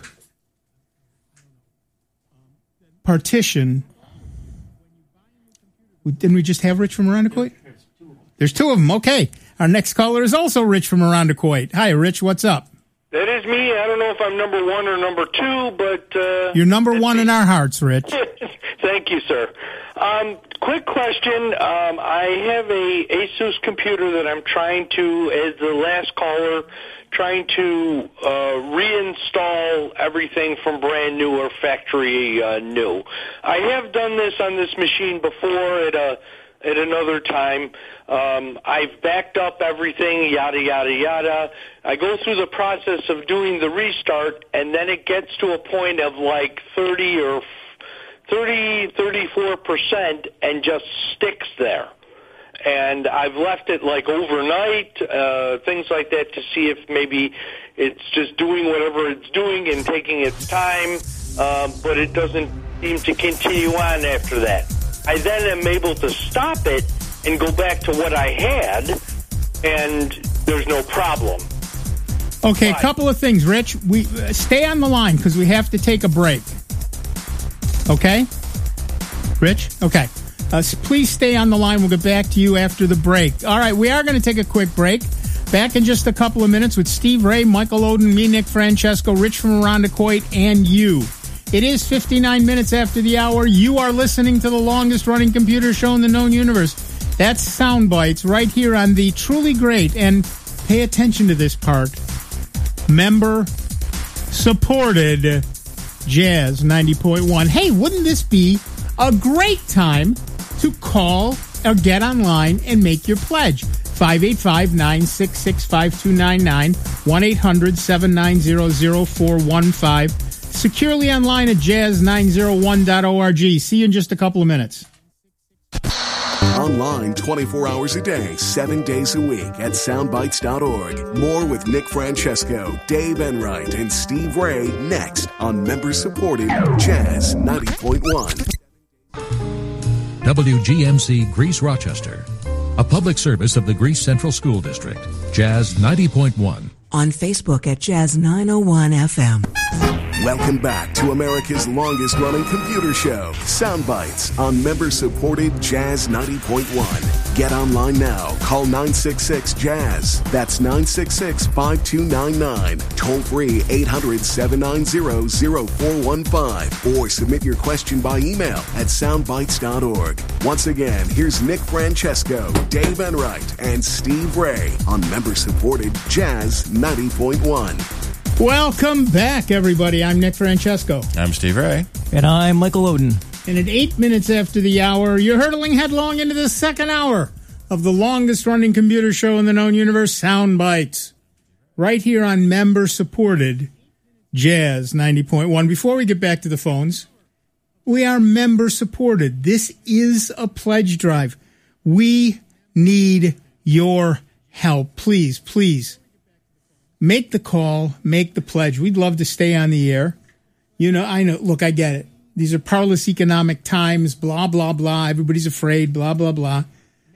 partition, didn't we just have Rich from Irondequoit? There's two of them. Okay. Our next caller is also Rich from Irondequoit. Hi, Rich. What's up? That is me. I don't know if I'm number one or number two, but... Uh, You're number one in our hearts, Rich. Thank you, sir. Um, quick question. Um, I have a Asus computer that I'm trying to, as the last caller, trying to uh, reinstall everything from brand new or factory uh, new. I have done this on this machine before at a at another time. Um, I've backed up everything, yada, yada, yada. I go through the process of doing the restart, and then it gets to a point of like thirty or thirty, thirty-four percent and just sticks there. and I've left it like overnight, uh, things like that, to see if maybe it's just doing whatever it's doing and taking its time, uh, but it doesn't seem to continue on after that. I then am able to stop it and go back to what I had, and there's no problem. Okay, a couple of things, Rich. We uh, stay on the line because we have to take a break. Okay? Rich? Okay. Uh, please stay on the line. We'll get back to you after the break. All right, we are going to take a quick break. Back in just a couple of minutes with Steve Ray, Michael Oden, me, Nick Francesco, Rich from Arundecoit, and you. It is fifty-nine minutes after the hour. You are listening to the longest-running computer show in the known universe. That's Sound Bites right here on the truly great, and pay attention to this part, member-supported Jazz ninety point one. Hey, wouldn't this be a great time to call or get online and make your pledge? five eight five, nine six six, five two nine nine, one eight hundred, seven nine zero, zero four one five. Securely online at jazz nine oh one dot org. See you in just a couple of minutes. Online twenty-four hours a day, seven days a week at soundbites dot org. More with Nick Francesco, Dave Enright, and Steve Ray next on member-supported Jazz ninety point one. W G M C Greece Rochester, a public service of the Greece Central School District. Jazz ninety point one. On Facebook at Jazz nine oh one F M. Welcome back to America's longest-running computer show, Soundbites, on member-supported Jazz ninety point one. Get online now. Call nine six six, Jazz. That's nine six six, five two nine nine. Toll free eight hundred, seven nine zero, zero four one five. Or submit your question by email at soundbites dot org. Once again, here's Nick Francesco, Dave Enright, and Steve Ray on member-supported Jazz ninety point one. Welcome back, everybody. I'm Nick Francesco. I'm Steve Ray. And I'm Michael Oden. And at eight minutes after the hour, you're hurtling headlong into the second hour of the longest-running computer show in the known universe, Sound Bites, right here on member-supported Jazz ninety point one. Before we get back to the phones, we are member-supported. This is a pledge drive. We need your help. Please, please. Make the call, make the pledge. We'd love to stay on the air. You know, I know, look, I get it. These are perilous economic times, blah, blah, blah. Everybody's afraid, blah, blah, blah.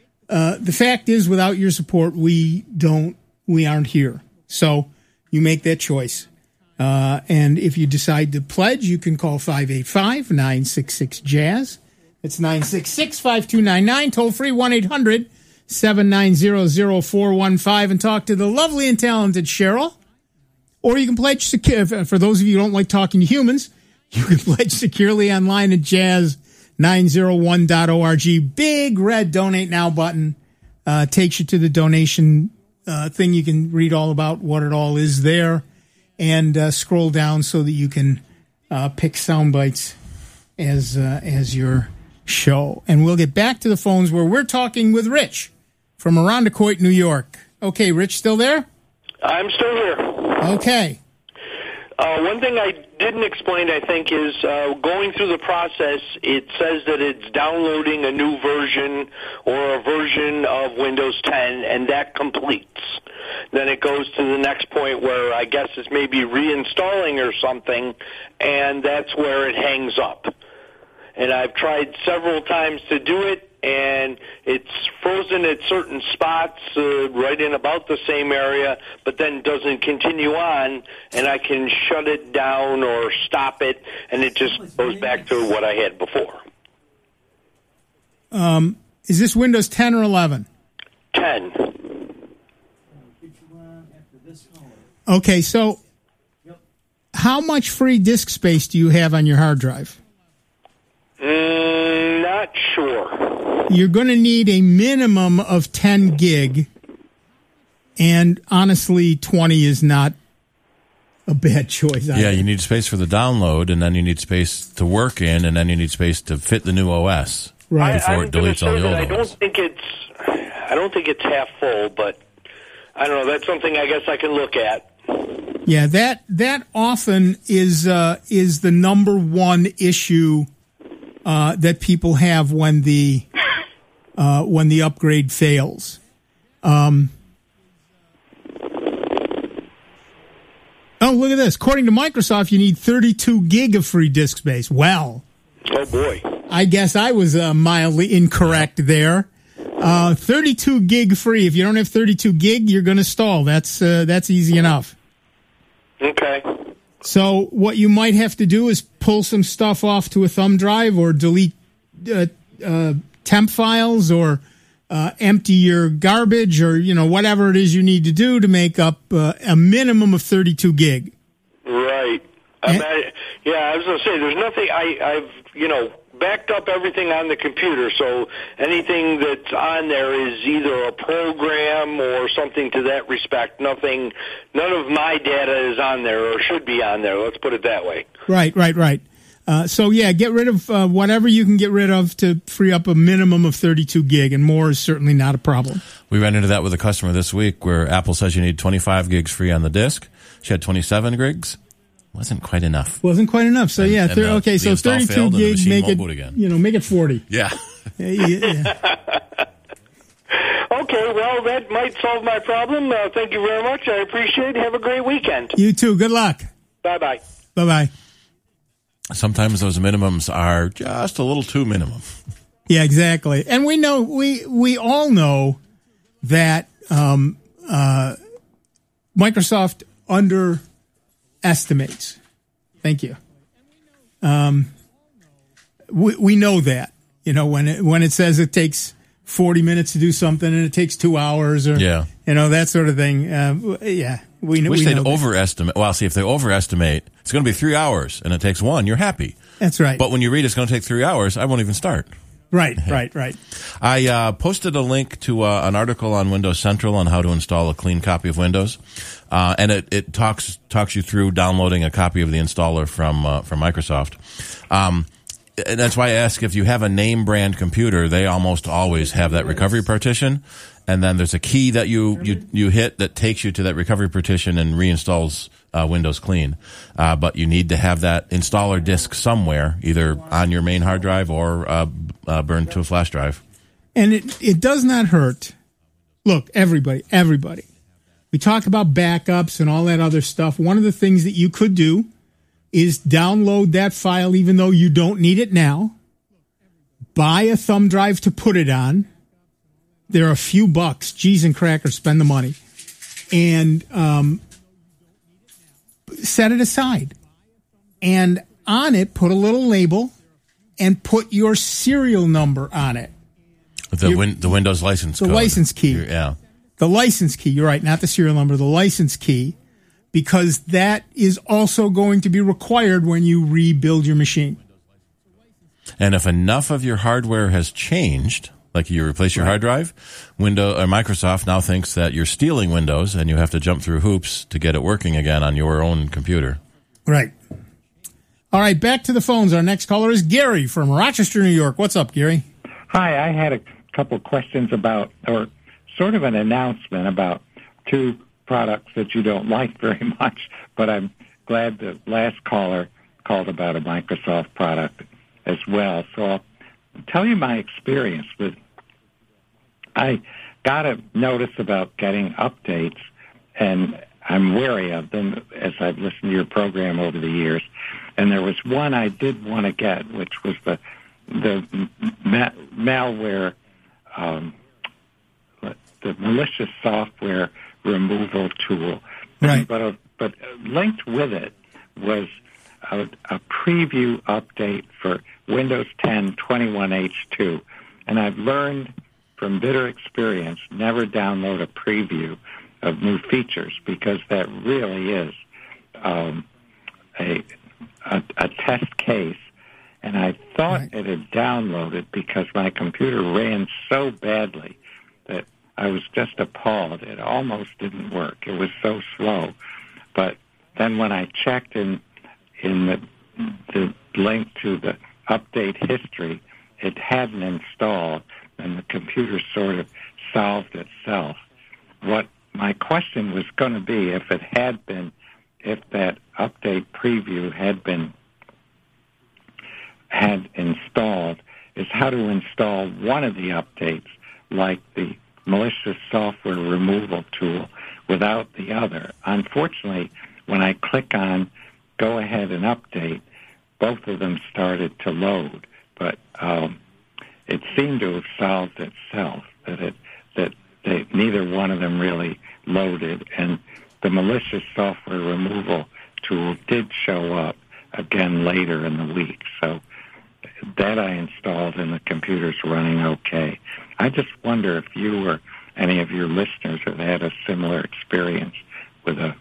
Uh, the fact is, without your support, we don't, we aren't here. So you make that choice. Uh, and if you decide to pledge, you can call five eight five, nine six six, Jazz. It's nine six six, five two nine nine, toll free one eight hundred, seven nine zero, zero four one five, and talk to the lovely and talented Cheryl. Or you can pledge secure. For those of you who don't like talking to humans, you can pledge securely online at jazz nine oh one dot org. Big red donate now button uh, takes you to the donation uh, thing. You can read all about what it all is there, and uh, scroll down so that you can uh, pick sound bites as uh, as your show. And we'll get back to the phones where we're talking with Rich from Arundecoit, New York. Okay, Rich, still there? I'm still here. Okay. Uh, one thing I didn't explain, I think, is uh, going through the process, it says that it's downloading a new version or a version of Windows ten, and that completes. Then it goes to the next point where I guess it's maybe reinstalling or something, and that's where it hangs up. And I've tried several times to do it, and it's frozen at certain spots uh, right in about the same area, but then doesn't continue on, and I can shut it down or stop it, and it just goes back to what I had before. Um, is this Windows ten or eleven? ten. Okay, so how much free disk space do you have on your hard drive? Mm, not sure. You're going to need a minimum of ten gig, and honestly, twenty is not a bad choice. Yeah, you need space for the download, and then you need space to work in, and then you need space to fit the new O S. Right. Before I, it deletes all the old I O S. don't think it's. I don't think it's half full, but I don't know. That's something I guess I can look at. Yeah, that that often is uh, is the number one issue uh, that people have when the uh, when the upgrade fails. Um, oh, look at this. According to Microsoft, you need thirty-two gig of free disk space. Well, oh boy. I guess I was uh, mildly incorrect there. Uh, thirty-two gig free. If you don't have thirty-two gig, you're going to stall. That's uh, that's easy enough. Okay. So what you might have to do is pull some stuff off to a thumb drive or delete uh, uh, temp files or uh, empty your garbage or, you know, whatever it is you need to do to make up uh, a minimum of thirty-two gig. Right. I mean, I, yeah, I was going to say, there's nothing, I, I've, you know, backed up everything on the computer, so anything that's on there is either a program or something to that respect. Nothing, none of my data is on there or should be on there. Let's put it that way. Right, right, right. Uh, so, yeah, get rid of uh, whatever you can get rid of to free up a minimum of thirty-two gig, and more is certainly not a problem. We ran into that with a customer this week where Apple says you need twenty-five gigs free on the disk. She had twenty-seven gigs. Wasn't quite enough. Wasn't quite enough. So, and, yeah, and thir- the, okay, the so thirty-two gig, make it, you know, make it forty. Yeah. yeah, yeah. Okay, well, that might solve my problem. Uh, thank you very much. I appreciate it. Have a great weekend. You too. Good luck. Bye-bye. Bye-bye. Sometimes those minimums are just a little too minimum. Yeah, exactly. And we know, we, we all know that um, uh, Microsoft underestimates. Thank you. Um, we, we know that, you know, when it, when it says it takes forty minutes to do something and it takes two hours or, yeah. you know, that sort of thing. Uh, yeah. We, Wish we they'd know that. overestimate. Well, see, if they overestimate, it's going to be three hours and it takes one, you're happy. That's right. But when you read it's going to take three hours, I won't even start. Right, right, right. I uh, posted a link to uh, an article on Windows Central on how to install a clean copy of Windows, uh, and it, it talks talks you through downloading a copy of the installer from uh, from Microsoft. Um, and that's why I ask, if you have a name brand computer, they almost always have that recovery partition, and then there's a key that you you, you hit that takes you to that recovery partition and reinstalls Uh, Windows Clean, uh, but you need to have that installer disk somewhere, either on your main hard drive or uh, uh, burned to a flash drive. And it, it does not hurt. Look, everybody, everybody. We talk about backups and all that other stuff. One of the things that you could do is download that file even though you don't need it now. Buy a thumb drive to put it on. They're a few bucks. Cheese and crackers, spend the money. And um set it aside, and on it put a little label and put your serial number on it. The win- the Windows license the code. license key. Your, yeah. The license key. You're right, not the serial number, the license key, because that is also going to be required when you rebuild your machine. And if enough of your hardware has changed, like you replace your hard drive, Windows or Microsoft now thinks that you're stealing Windows and you have to jump through hoops to get it working again on your own computer. Right. All right, back to the phones. Our next caller is Gary from Rochester, New York. What's up, Gary? Hi, I had a couple questions about, or sort of an announcement about two products that you don't like very much, but I'm glad the last caller called about a Microsoft product as well. So I'll tell you my experience with, I got a notice about getting updates, and I'm wary of them as I've listened to your program over the years. And there was one I did want to get, which was the the ma- malware, um, the malicious software removal tool. Right. But uh, but linked with it was a, a preview update for Windows ten twenty-one H two. And I've learned from bitter experience, never download a preview of new features, because that really is um, a, a a test case. And I thought right. it had downloaded because my computer ran so badly that I was just appalled. It almost didn't work. It was so slow. But then when I checked in in the the link to the update history, it hadn't installed, and the computer sort of solved itself. What my question was going to be, if it had been, if that update preview had been had installed, is how to install one of the updates, like the malicious software removal tool, without the other. Unfortunately, when I click on go ahead and update, both of them started to load, but um, it seemed to have solved itself, that it that they, neither one of them really loaded, and the malicious software removal tool did show up again later in the week. So that I installed and the computer's running okay. I just wonder if you or any of your listeners have had a similar experience with a...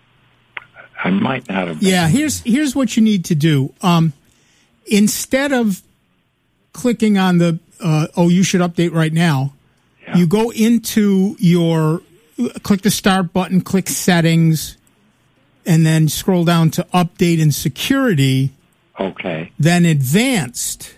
I might not have... Yeah, here's here's what you need to do. Um, instead of clicking on the, uh, oh, you should update right now, yeah. you go into your... Click the start button, click settings, and then scroll down to update and security. Okay. Then advanced.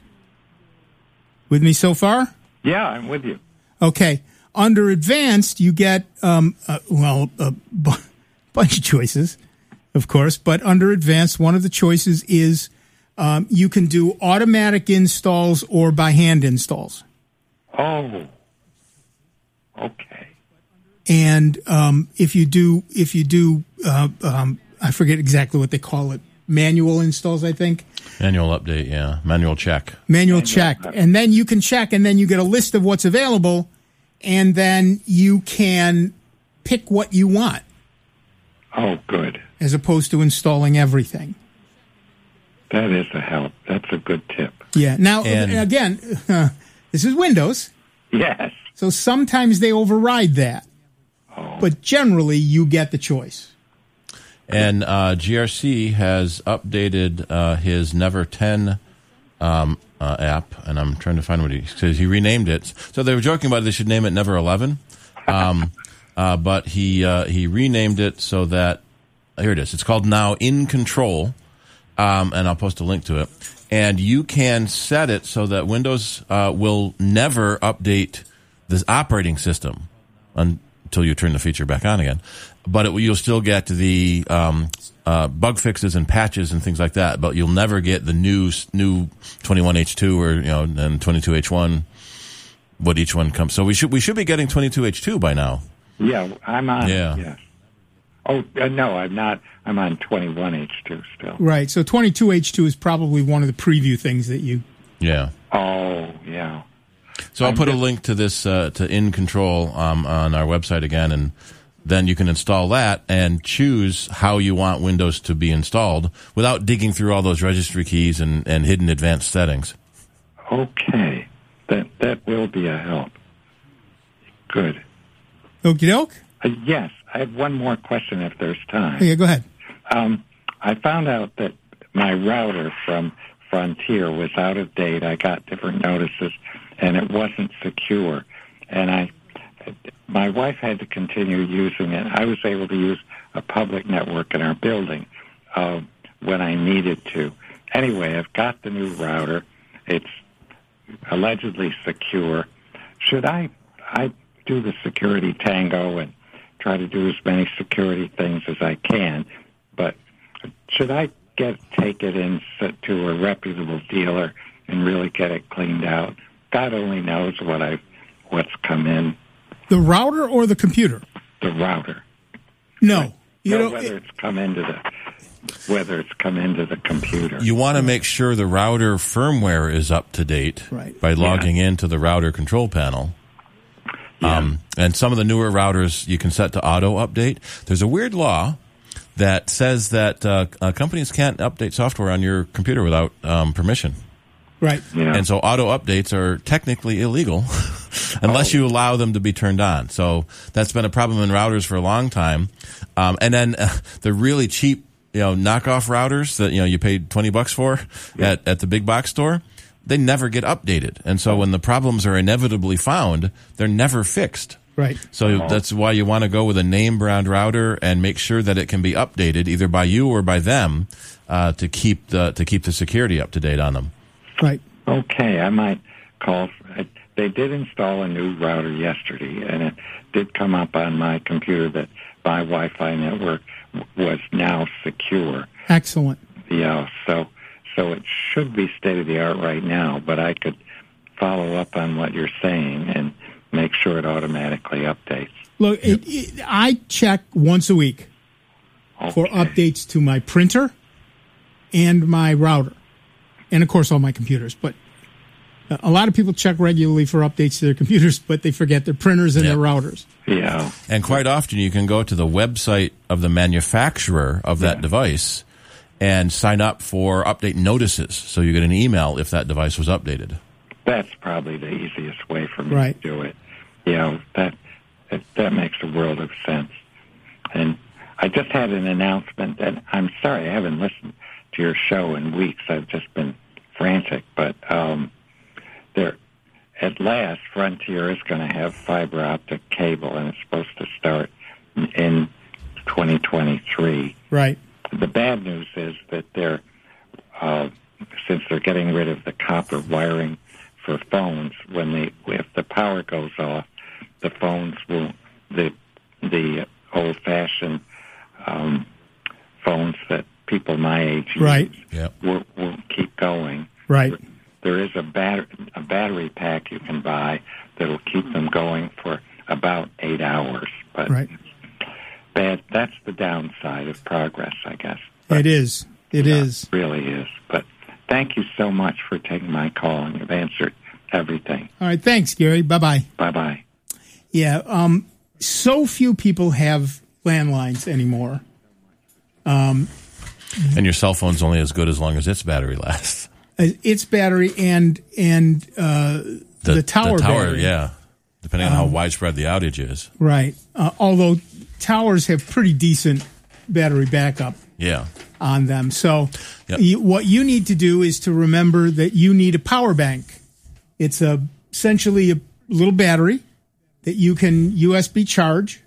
With me so far? Yeah, I'm with you. Okay. Under advanced, you get, um, uh, well, a b- bunch of choices, of course. But under advanced, one of the choices is um, you can do automatic installs or by hand installs. Oh. Okay. And um, if you do, if you do, uh, um, I forget exactly what they call it, manual installs, I think. Manual update, yeah. Manual check. Manual check. And then you can check, and then you get a list of what's available, and then you can pick what you want. Oh, good. As opposed to installing everything. That is a help. That's a good tip. Yeah. Now, And- again, uh, this is Windows. Yes. So sometimes they override that. But generally, you get the choice. And uh, G R C has updated uh, his Never ten um, uh, app, and I'm trying to find what he says. He renamed it. So they were joking about they should name it Never eleven, um, uh, but he uh, he renamed it so that here it is. It's called now In Control, um, and I'll post a link to it. And you can set it so that Windows uh, will never update this operating system on. Until you turn the feature back on again, but it, you'll still get the um, uh, bug fixes and patches and things like that. But you'll never get the new new twenty-one H two or you know and twenty-two H one. What each one comes. So we should we should be getting twenty-two H two by now. Yeah, I'm on. Yeah. It, yes. Oh uh, no, I'm not. I'm on twenty-one H two still. Right. So twenty-two H two is probably one of the preview things that you. Yeah. Oh yeah. So I'll put a link to this uh, to In Control um, on our website again, and then you can install that and choose how you want Windows to be installed without digging through all those registry keys and, and hidden advanced settings. Okay, that that will be a help. Good. Okie doke. Uh, yes, I have one more question if there's time. Yeah, go ahead. Um, I found out that my router from Frontier was out of date. I got different notices, and it wasn't secure. And I, my wife had to continue using it. I was able to use a public network in our building uh, when I needed to. Anyway, I've got the new router. It's allegedly secure. Should I, I do the security tango and try to do as many security things as I can, but should I get take it in to a reputable dealer and really get it cleaned out? God only knows what I what's come in. The router or the computer? The router. No, you know don't. Whether it's come into the whether it's come into the computer. You want to make sure the router firmware is up to date right. by logging yeah. into the router control panel. Yeah. Um, and some of the newer routers you can set to auto update. There's a weird law that says that uh, uh, companies can't update software on your computer without um, permission. Right. Yeah. And so auto updates are technically illegal unless oh. you allow them to be turned on. So that's been a problem in routers for a long time. Um, and then uh, the really cheap, you know, knockoff routers that, you know, you paid twenty bucks for yeah. at, at the big box store, they never get updated. And so when the problems are inevitably found, they're never fixed. Right. So oh. that's why you want to go with a name brand router and make sure that it can be updated either by you or by them uh, to keep the to keep the security up to date on them. Right. Okay, I might call. They did install a new router yesterday, and it did come up on my computer that my Wi-Fi network was now secure. Excellent. Yeah, so so it should be state of the art right now, but I could follow up on what you're saying and make sure it automatically updates. Look, it, it, I check once a week okay. for updates to my printer and my router, and of course all my computers. But a lot of people check regularly for updates to their computers, but they forget their printers and yeah. their routers. Yeah. And quite often you can go to the website of the manufacturer of that yeah. device and sign up for update notices, so you get an email if that device was updated. That's probably the easiest way for me right. to do it. You know, that, that that makes a world of sense. And I just had an announcement, and I'm sorry I haven't listened to your show in weeks. I've just been frantic, but um, there, at last, Frontier is going to have fiber optic cable, and it's supposed to start in twenty twenty-three. Right. The bad news is that they're, uh, since they're getting rid of the copper wiring for phones, when the if the power goes off, the phones will the the old-fashioned um, phones that people my age right. use yep. will, will keep going. Right. There is a bat- a battery pack you can buy that will keep them going for about eight hours. But right. bad. That's the downside of progress, I guess. But it is. It yeah, is. It really is. But thank you so much for taking my call, and you've answered everything. All right. Thanks, Gary. Bye-bye. Bye-bye. Yeah. Um, so few people have landlines anymore. Um, and your cell phone's only as good as long as its battery lasts. Its battery and and uh, the, the tower the tower, battery. yeah. Depending on um, how widespread the outage is. Right. Uh, although towers have pretty decent battery backup. Yeah. On them. So yep. you, what you need to do is to remember that you need a power bank. It's a essentially a little battery that you can U S B charge,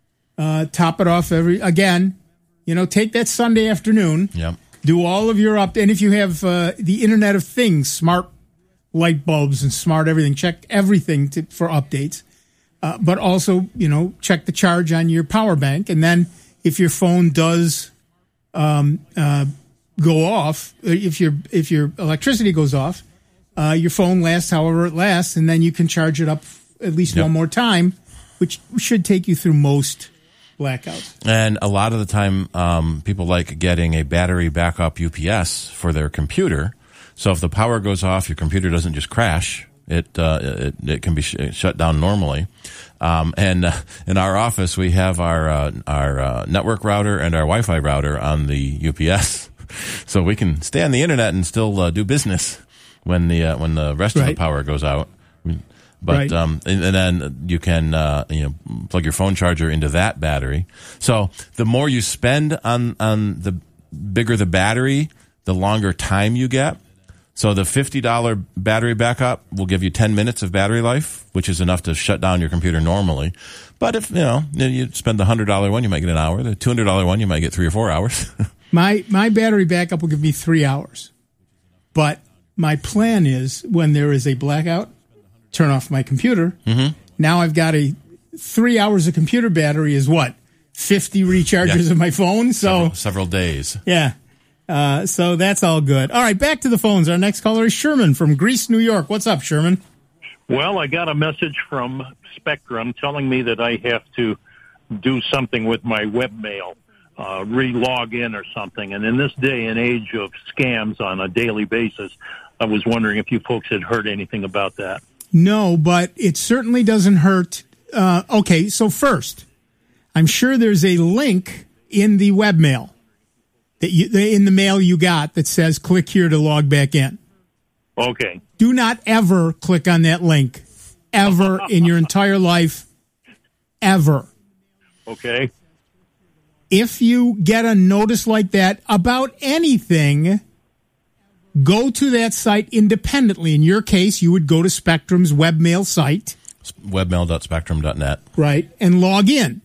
uh, top it off every, again, you know, take that Sunday afternoon, yep. do all of your up, and if you have uh, the Internet of Things, smart light bulbs and smart everything, check everything to, for updates, uh, but also, you know, check the charge on your power bank, and then if your phone does um, uh, go off, if your if your electricity goes off, uh, your phone lasts however it lasts, and then you can charge it up at least yep. one more time, which should take you through most blackouts. And a lot of the time, um, people like getting a battery backup U P S for their computer. So if the power goes off, your computer doesn't just crash. It uh, it, it can be sh- shut down normally. Um, and uh, in our office, we have our uh, our uh, network router and our Wi-Fi router on the U P S, so we can stay on the internet and still uh, do business when the uh, when the rest right. of the power goes out. But right. um, and, and then you can uh, you know plug your phone charger into that battery. So the more you spend on on the bigger the battery, the longer time you get. So the fifty dollars battery backup will give you ten minutes of battery life, which is enough to shut down your computer normally. But if you know you spend the one hundred dollars one, you might get an hour. The two hundred dollars one, you might get three or four hours. my my battery backup will give me three hours. But my plan is when there is a blackout, turn off my computer. Mm-hmm. Now I've got a three hours of computer battery is what? fifty recharges yeah. of my phone. So several, several days. Yeah. Uh, so that's all good. All right, back to the phones. Our next caller is Sherman from Greece, New York. What's up, Sherman? Well, I got a message from Spectrum telling me that I have to do something with my webmail, uh, re-log in or something. And in this day and age of scams on a daily basis, I was wondering if you folks had heard anything about that. No, but it certainly doesn't hurt. Uh, okay, so first, I'm sure there's a link in the webmail. That you, in the mail you got that says click here to log back in. Okay. Do not ever click on that link, ever in your entire life, ever. Okay. If you get a notice like that about anything, go to that site independently. In your case, you would go to Spectrum's webmail site. webmail dot spectrum dot net. Right, and log in.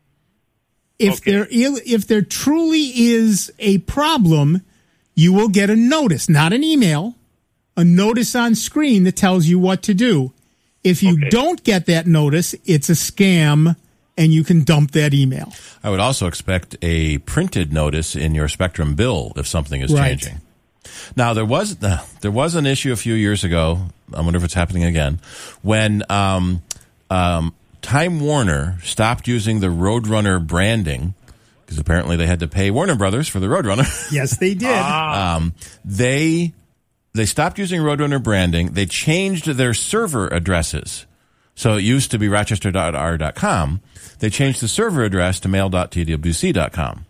If okay. there if there truly is a problem, you will get a notice, not an email, a notice on screen that tells you what to do. If you okay. don't get that notice, it's a scam, and you can dump that email. I would also expect a printed notice in your Spectrum bill if something is right. changing. Now there was uh, there was an issue a few years ago. I wonder if it's happening again when um, um, Time Warner stopped using the Roadrunner branding because apparently they had to pay Warner Brothers for the Roadrunner. Yes, they did. um, they they stopped using Roadrunner branding. They changed their server addresses. So it used to be rochester dot r dot com. They changed the server address to mail dot t w c dot com.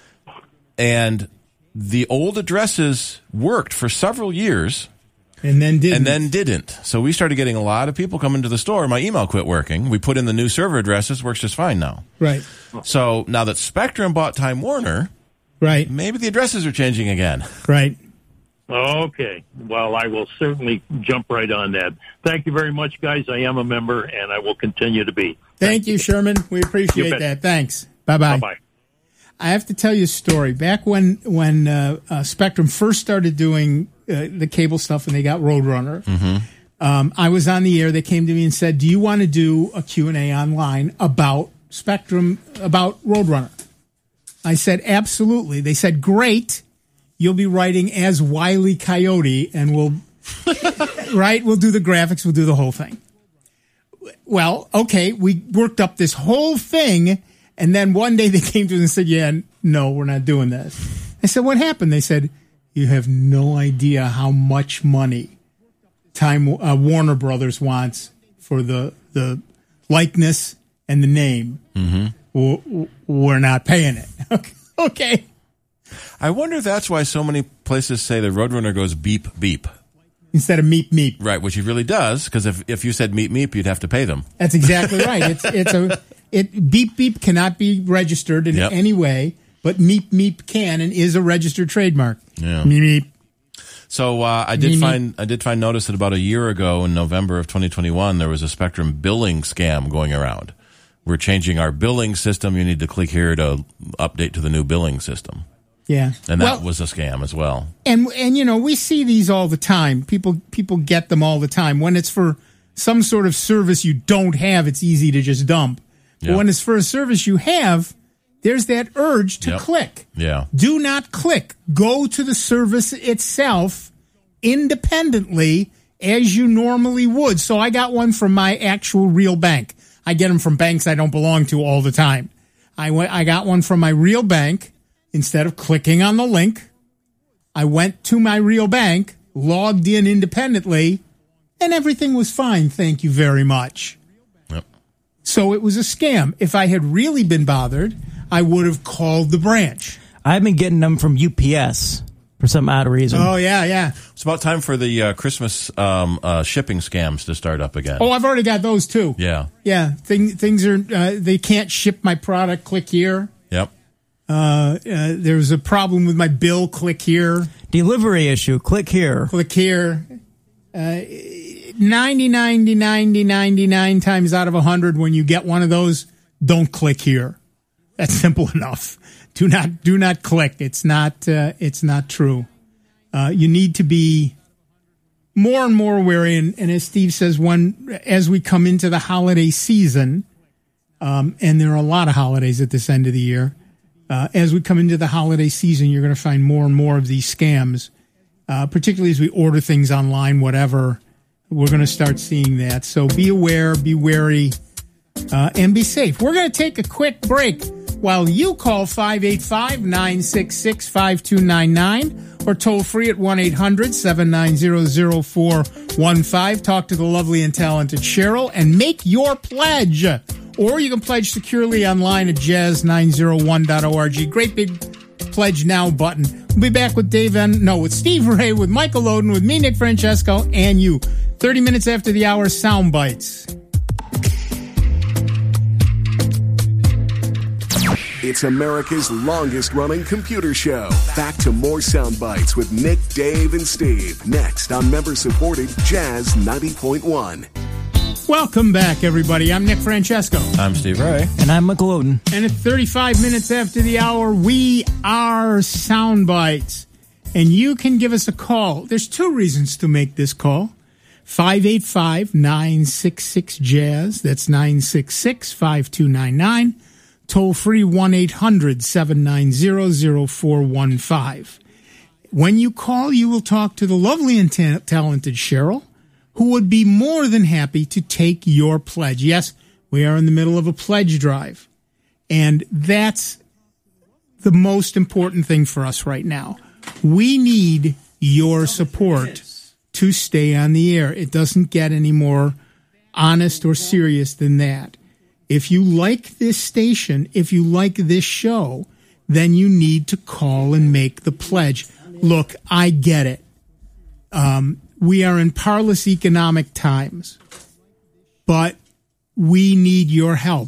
And the old addresses worked for several years. And then didn't. And then didn't. So we started getting a lot of people coming to the store. My email quit working. We put in the new server addresses. Works just fine now. Right. So now that Spectrum bought Time Warner, right, maybe the addresses are changing again. Right. Okay. Well, I will certainly jump right on that. Thank you very much, guys. I am a member, and I will continue to be. Thank, Thank you, Sherman. We appreciate that. Thanks. Bye-bye. Bye-bye. I have to tell you a story. Back when when uh, uh, Spectrum first started doing uh, the cable stuff and they got Roadrunner, mm-hmm. um, I was on the air. They came to me and said, do you want to do a Q and A online about Spectrum, about Roadrunner? I said, absolutely. They said, great. You'll be writing as Wile E. Coyote and we'll, right, we'll do the graphics, we'll do the whole thing. Well, okay, we worked up this whole thing. And then one day they came to us and said, yeah, no, we're not doing this. I said, what happened? They said, you have no idea how much money Time uh, Warner Brothers wants for the the likeness and the name. Mm-hmm. We're, we're not paying it. Okay. I wonder if that's why so many places say the Roadrunner goes beep, beep. Instead of meep, meep. Right, which it really does, because if, if you said meep, meep, you'd have to pay them. That's exactly right. It's it's a... It beep beep cannot be registered in yep. any way, but meep meep can and is a registered trademark. Yeah. Meep meep. So uh, I did meep, find I did find notice that about a year ago in November of twenty twenty-one there was a Spectrum billing scam going around. We're changing our billing system. You need to click here to update to the new billing system. Yeah, and that well, was a scam as well. And and you know we see these all the time. People people get them all the time. When it's for some sort of service you don't have, it's easy to just dump. But yep. when it's for a service you have, there's that urge to yep. click. Yeah. Do not click. Go to the service itself independently as you normally would. So I got one from my actual real bank. I get them from banks I don't belong to all the time. I went. I got one from my real bank. Instead of clicking on the link, I went to my real bank, logged in independently, and everything was fine. Thank you very much. So it was a scam. If I had really been bothered, I would have called the branch. I've been getting them from U P S for some odd reason. Oh, yeah, yeah. It's about time for the uh, Christmas um, uh, shipping scams to start up again. Oh, I've already got those, too. Yeah. Yeah, thing, things are, uh, they can't ship my product, click here. Yep. Uh, uh, there's a problem with my bill, click here. Delivery issue, click here. Click here. Uh, ninety, ninety, ninety, ninety-nine times out of one hundred, when you get one of those, don't click here. That's simple enough. Do not, do not click. It's not, uh, it's not true. Uh, you need to be more and more wary. And, and as Steve says, when, as we come into the holiday season, um, and there are a lot of holidays at this end of the year, uh, as we come into the holiday season, you're going to find more and more of these scams, uh, particularly as we order things online, whatever. We're going to start seeing that. So be aware, be wary, uh, and be safe. We're going to take a quick break while you call five eight five, nine six six, five two nine nine or toll free at one eight hundred, seven nine zero, zero four one five. Talk to the lovely and talented Cheryl and make your pledge. Or you can pledge securely online at jazz nine oh one dot org. Great big pledge now button. We'll be back with Dave and no, with Steve Ray, with Michael Loden, with me, Nick Francesco, and you. thirty minutes after the hour, Sound Bites. It's America's longest-running computer show. Back to more Sound Bites with Nick, Dave, and Steve. Next on member-supported Jazz ninety point one. Welcome back, everybody. I'm Nick Francesco. I'm Steve Ray. And I'm Michael Loden. And at thirty-five minutes after the hour, we are Sound Bites. And you can give us a call. There's two reasons to make this call. five eight five, nine six six, jazz. That's nine six six, five two nine nine. Toll free one eight hundred, seven nine zero, zero four one five. When you call, you will talk to the lovely and ta- talented Cheryl, who would be more than happy to take your pledge. Yes, we are in the middle of a pledge drive, and that's the most important thing for us right now. We need your support to stay on the air. It doesn't get any more honest or serious than that. If you like this station, if you like this show, then you need to call and make the pledge. Look, I get it. Um, we are in parlous economic times, but we need your help.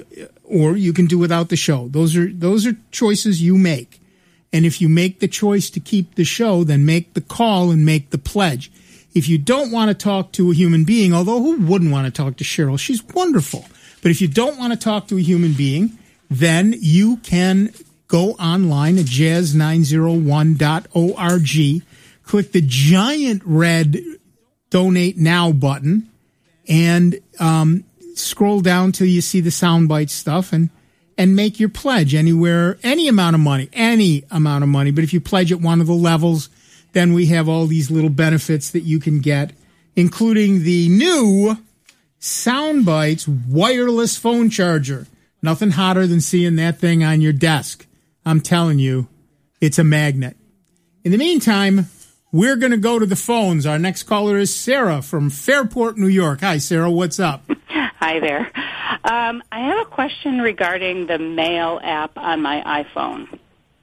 Or you can do without the show. Those are those are choices you make. And if you make the choice to keep the show, then make the call and make the pledge. If you don't want to talk to a human being, although who wouldn't want to talk to Cheryl? She's wonderful. But if you don't want to talk to a human being, then you can go online at jazz nine oh one dot org, click the giant red Donate Now button, and um, scroll down till you see the soundbite stuff and, and make your pledge anywhere, any amount of money, any amount of money. But if you pledge at one of the levels, then we have all these little benefits that you can get, including the new Soundbites wireless phone charger. Nothing hotter than seeing that thing on your desk. I'm telling you, it's a magnet. In the meantime, we're going to go to the phones. Our next caller is Sarah from Fairport, New York. Hi, Sarah. What's up? Hi there. Um, I have a question regarding the Mail app on my iPhone.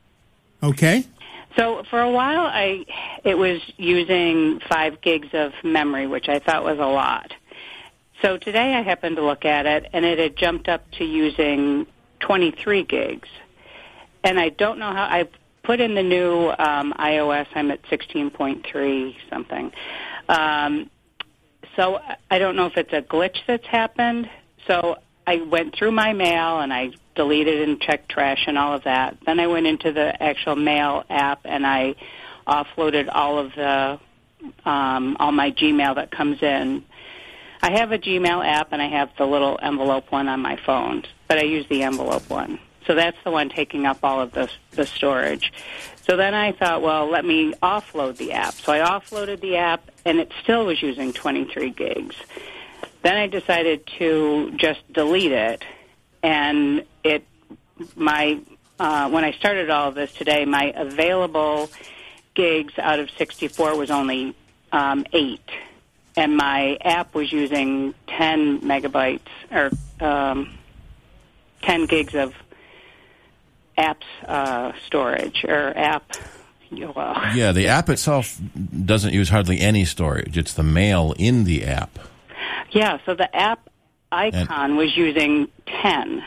Okay. So for a while, I it was using five gigs of memory, which I thought was a lot. So today I happened to look at it, and it had jumped up to using twenty-three gigs. And I don't know how, I put in the new um, iOS, I'm at sixteen point three something. Um, so I don't know if it's a glitch that's happened. So I went through my mail, and I deleted and checked trash and all of that. Then I went into the actual Mail app, and I offloaded all of the, um, all my Gmail that comes in. I have a Gmail app, and I have the little envelope one on my phone, but I use the envelope one. So that's the one taking up all of the, the storage. So then I thought, well, let me offload the app. So I offloaded the app, and it still was using twenty-three gigs. Then I decided to just delete it, and it, my, uh, when I started all of this today, my available gigs out of sixty-four was only um, eight. And my app was using ten megabytes or um, ten gigs of apps uh, storage or app. Well. Yeah, the app itself doesn't use hardly any storage. It's the mail in the app. Yeah, so the app icon and, was using ten.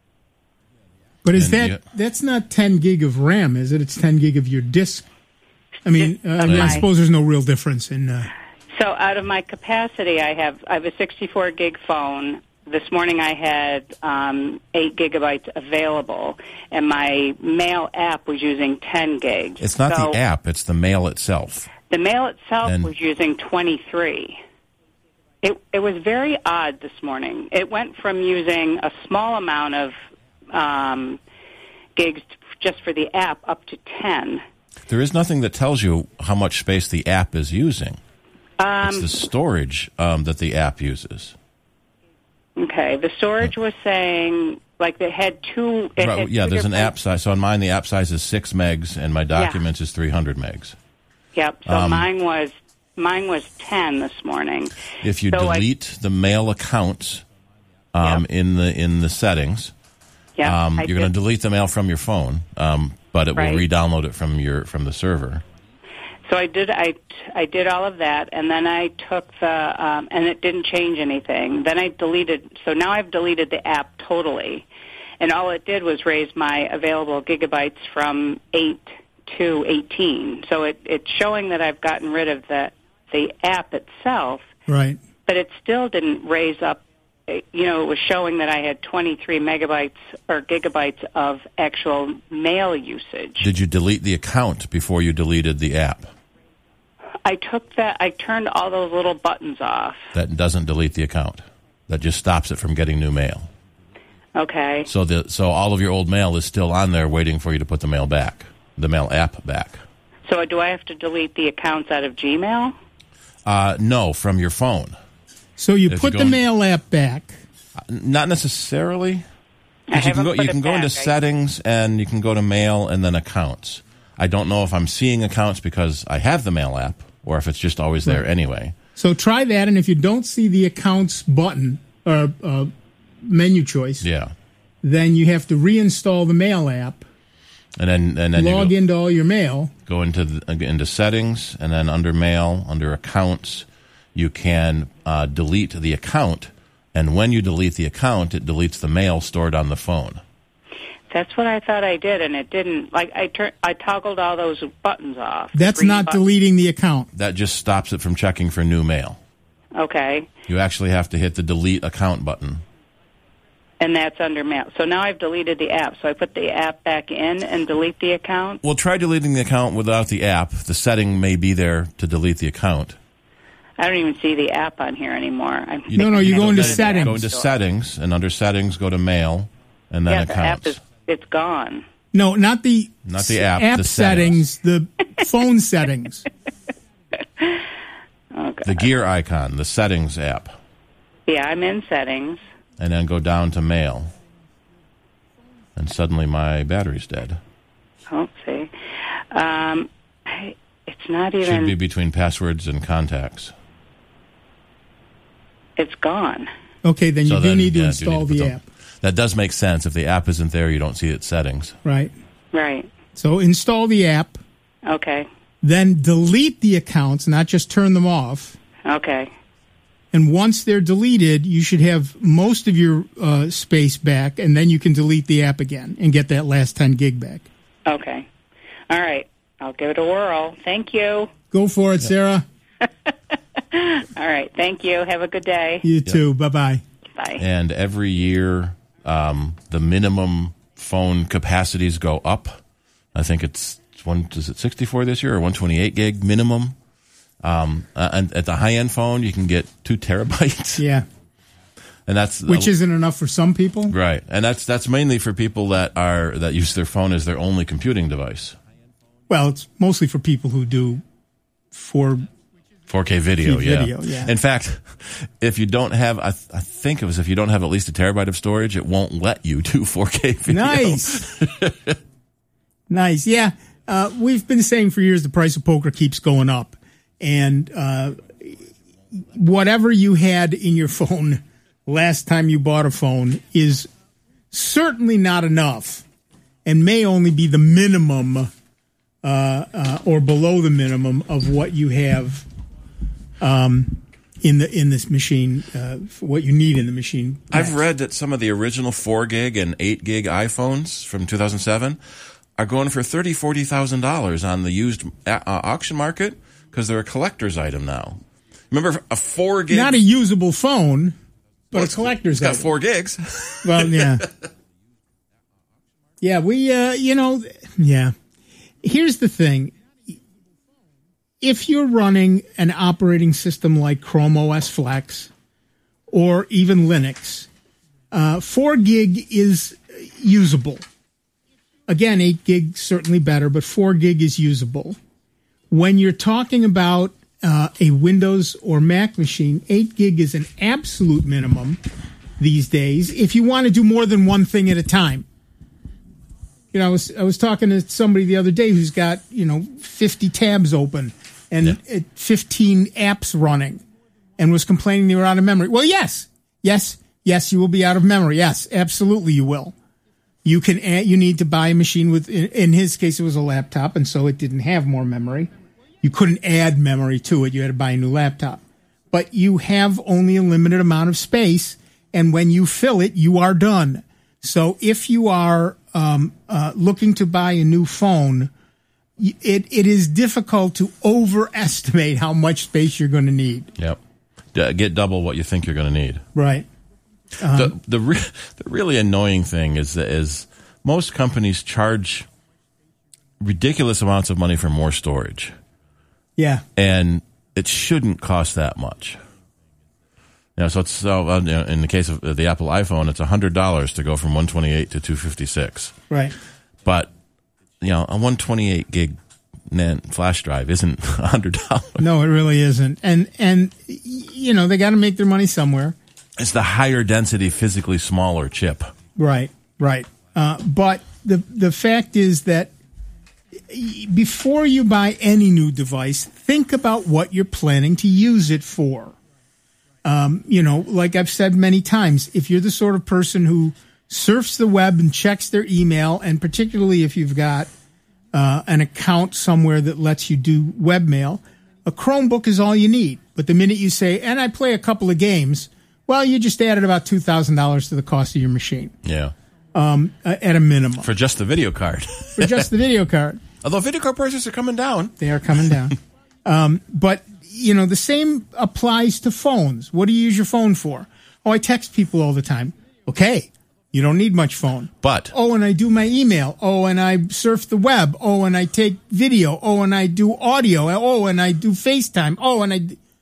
But is that, you, that's not ten gig of RAM, is it? It's ten gig of your disk. I mean, uh, I, mean I suppose there's no real difference in... Uh, So out of my capacity, I have I have a sixty-four gig phone. This morning I had um, eight gigabytes available, and my Mail app was using ten gigs. It's not so the app; it's the Mail itself. The Mail itself and was using twenty-three. It it was very odd this morning. It went from using a small amount of um, gigs just for the app up to ten. There is nothing that tells you how much space the app is using. Um, it's the storage um, that the app uses. Okay, the storage was saying like they had two. It right, had yeah, two there's an different... app size. So on mine, the app size is six megs, and my documents yeah. is three hundred megs. Yep. So um, mine was mine was ten this morning. If you so delete I... the Mail accounts um, yep. in the in the settings, yep, um, you're going to delete the mail from your phone, um, but it right. will re-download it from your from the server. So I did I, I did all of that, and then I took the, um, and it didn't change anything. Then I deleted, so now I've deleted the app totally, and all it did was raise my available gigabytes from eight to eighteen. So it, it's showing that I've gotten rid of the, the app itself. Right. But it still didn't raise up, you know, it was showing that I had twenty-three megabytes or gigabytes of actual mail usage. Did you delete the account before you deleted the app? I took that, I turned all those little buttons off. That doesn't delete the account. That just stops it from getting new mail. Okay. So the so all of your old mail is still on there waiting for you to put the mail back, the Mail app back. So do I have to delete the accounts out of Gmail? Uh, no, from your phone. So you If put you the go in- mail app back. Not necessarily. I 'Cause you can haven't go, put you it can go back. into I- settings and you can go to mail and then accounts. I don't know if I'm seeing accounts because I have the mail app or if it's just always there Right. anyway. So try that, and if you don't see the accounts button or uh, menu choice, Yeah. then you have to reinstall the mail app, And then and then log you go, into all your mail. go into the, into settings and then under mail, under accounts, you can uh, delete the account. And when you delete the account, it deletes the mail stored on the phone. That's what I thought I did, and it didn't. Like I tur- I toggled all those buttons off. That's Green not button. deleting the account. That just stops it from checking for new mail. Okay, You actually have to hit the delete account button. and that's under mail. So now I've deleted the app. So I put the app back in and delete the account. Well, try deleting the account without the app. The setting may be there to delete the account. I don't even see the app on here anymore. I'm No, no, you go into settings. Go into settings, and under settings, go to mail, and then yeah, the accounts. app is it's gone. No, not the Not the app, app the settings, the phone settings. The gear icon, the settings app, Yeah, I'm in settings. and then go down to mail. And suddenly my battery's dead. Let's see. Um, I, it's not Should even. be between passwords and contacts. It's gone. Okay, then you So do then, need to yeah, do install need to the put app, That does make sense. If the app isn't there, you don't see its settings. right? Right. So install the app, Okay. then delete the accounts, not just turn them off. Okay. And once they're deleted, you should have most of your uh, space back, and then you can delete the app again and get that last ten gig back. Okay. All right. I'll give it a whirl. Thank you. Go for it, Sarah. All right. Thank you. Have a good day. You too. Bye-bye. Bye. And every year, um, the minimum phone capacities go up. I think it's one. Is it sixty-four this year or one twenty-eight gig minimum? Um, uh, and at the high end phone, you can get two terabytes. Yeah. And that's Which isn't enough for some people. right. And that's that's mainly for people that are that use their phone as their only computing device. Well, it's mostly for people who do for four K video, Keep yeah. video, yeah. In fact, if you don't have, I, th- I think it was if you don't have at least a terabyte of storage, it won't let you do four K video. Nice. Nice. Yeah. Uh, we've been saying for years the price of poker keeps going up. And uh, whatever you had in your phone last time you bought a phone is certainly not enough and may only be the minimum uh, uh, or below the minimum of what you have um, in the in this machine, uh, for what you need in the machine. I've read that some of the original four gig and eight gig iPhones from two thousand seven are going for thirty thousand dollars, forty thousand dollars on the used uh, auction market because they're a collector's item now. Remember, a four gig... Not a usable phone, but Well, a collector's It's got item. four gigs. Well, yeah. Yeah, we, uh, you know, yeah. Here's the thing. If you're running an operating system like Chrome O S Flex or even Linux, uh, four gig is usable. Again, eight gig certainly better, but four gig is usable. When you're talking about uh, a Windows or Mac machine, eight gig is an absolute minimum these days if you want to do more than one thing at a time. You know, I was I was talking to somebody the other day who's got, you know, fifty tabs open and yeah. fifteen apps running and was complaining they were out of memory. Well, yes, yes, yes, you will be out of memory. Yes, absolutely you will. You can add, you need to buy a machine with, in, in his case, it was a laptop, and so it didn't have more memory. You couldn't add memory to it. You had to buy a new laptop. But you have only a limited amount of space, and when you fill it, you are done. So if you are um, uh, looking to buy a new phone, it it is difficult to overestimate how much space you're going to need. Yep. D- get double what you think you're going to need. Right. Um, the the, re- the really annoying thing is that is most companies charge ridiculous amounts of money for more storage. Yeah. And it shouldn't cost that much. You know, so it's so uh, you know, in the case of the Apple iPhone, it's a hundred dollars to go from one twenty eight to two fifty six. Right. But you know, a one twenty eight gig man, flash drive isn't a hundred dollars. No, it really isn't. And and you know they got to make their money somewhere. It's the higher density, physically smaller chip. Right, right. Uh, but the the fact is that before you buy any new device, think about what you're planning to use it for. Um, you know, like I've said many times, if you're the sort of person who surfs the web and checks their email, and particularly if you've got uh, an account somewhere that lets you do webmail, a Chromebook is all you need. But the minute you say, and I play a couple of games, well, you just added about two thousand dollars to the cost of your machine. Yeah. Um, at a minimum. For just the video card. For just the video card. Although video card prices are coming down. They are coming down. um, but, you know, the same applies to phones. What do you use your phone for? Oh, I text people all the time. Okay. You don't need much phone. But. Oh, and I do my email. Oh, and I surf the web. Oh, and I take video. Oh, and I do audio. Oh, and I do FaceTime. Oh, and I.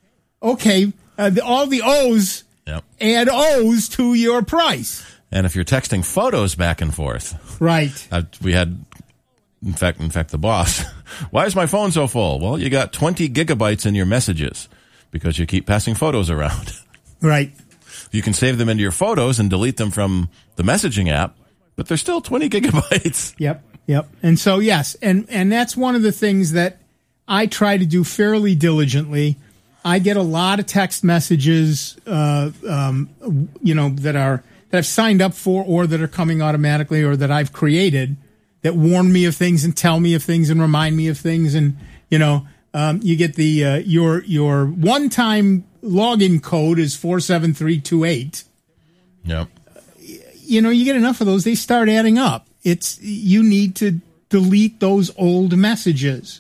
Okay. Uh, the, all the O's yep. add O's to your price. And if you're texting photos back and forth. Right. Uh, we had, in fact, in fact, the boss. Why is my phone so full? Well, you got twenty gigabytes in your messages because you keep passing photos around. Right. You can save them into your photos and delete them from the messaging app, but they're still twenty gigabytes. Yep, yep. And so, yes, and, and that's one of the things that I try to do fairly diligently. I get a lot of text messages, uh, um, you know, that are that I've signed up for or that are coming automatically or that I've created that warn me of things and tell me of things and remind me of things. And, you know, um, you get the uh, your your one-time login code is four seven three two eight. Yep. You know, you get enough of those, they start adding up. It's you need to delete those old messages.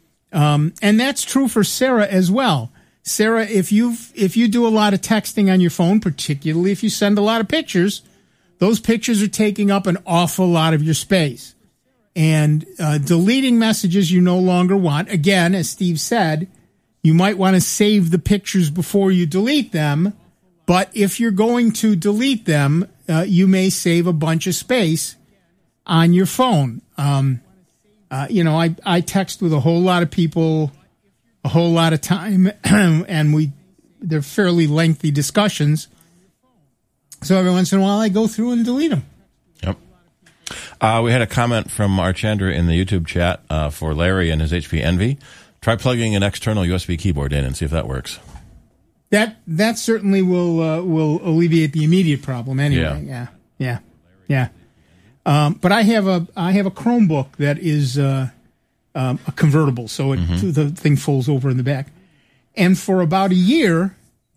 Um, and that's true for Sarah as well. Sarah, if you if you do a lot of texting on your phone, particularly if you send a lot of pictures, those pictures are taking up an awful lot of your space. And uh, deleting messages you no longer want, again, as Steve said, you might want to save the pictures before you delete them. But if you're going to delete them, uh, you may save a bunch of space on your phone. Um, uh, you know, I, I text with a whole lot of people a whole lot of time, and we they're fairly lengthy discussions. So every once in a while, I go through and delete them. Yep. Uh, we had a comment from Archandra in the YouTube chat uh, for Larry and his H P Envy. Try plugging an external U S B keyboard in and see if that works. That that certainly will uh, will alleviate the immediate problem. Anyway, yeah, yeah, yeah. yeah. Um, but I have a I have a Chromebook that is. Uh, Um, a convertible, so it, mm-hmm. the thing folds over in the back. And for about a year,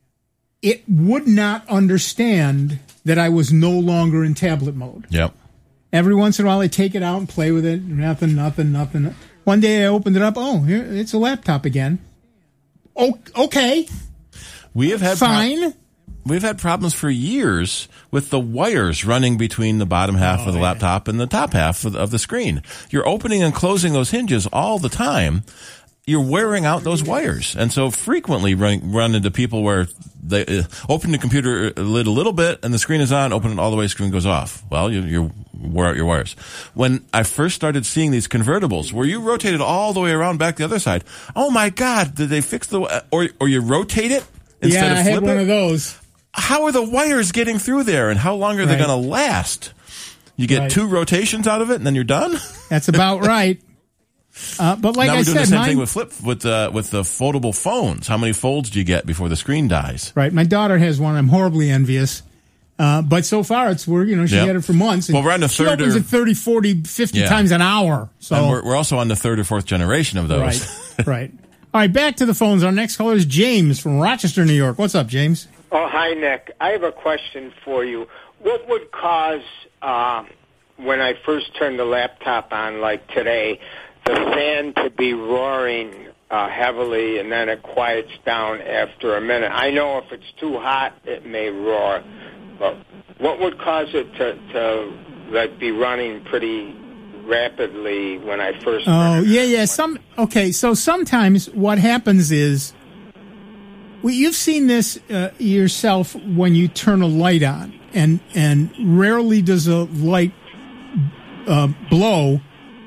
it would not understand that I was no longer in tablet mode. Yep. Every once in a while, I take it out and play with it. Nothing, nothing, nothing. One day, I opened it up. Oh, here it's a laptop again. Oh, okay. We have had fine. Pro- We've had problems for years with the wires running between the bottom half oh, of the yeah. laptop and the top half of the, of the screen. You're opening and closing those hinges all the time. You're wearing out those wires. And so frequently run, run into people where they uh, open the computer lid a little bit and the screen is on, open it all the way, screen goes off. Well, you, you wore out your wires. When I first started seeing these convertibles where you rotated all the way around back the other side, oh my God, did they fix the, or, or you rotate it instead yeah, of I flip had one it? of those. How are the wires getting through there, and how long are right. they going to last? You get right. two rotations out of it, and then you're done? That's about right. Uh, but like now I we're doing said, the same mine, thing with flip with uh, with the foldable phones. How many folds do you get before the screen dies? Right. My daughter has one. I'm horribly envious. Uh, but so far, it's we're you know she yep. had it for months. And well, we're on the she third. opens or, it thirty, forty, fifty yeah. times an hour. So and we're, we're also on the third or fourth generation of those. Right. right. All right. Back to the phones. Our next caller is James from Rochester, New York. What's up, James? Oh, hi, Nick. I have a question for you. What would cause, uh, when I first turned the laptop on, like today, the fan to be roaring uh, heavily and then it quiets down after a minute? I know if it's too hot, it may roar, but what would cause it to, to like, be running pretty rapidly when I first Oh, yeah, yeah. Some Okay, so sometimes what happens is, well, you've seen this uh, yourself when you turn a light on, and and rarely does a light uh, blow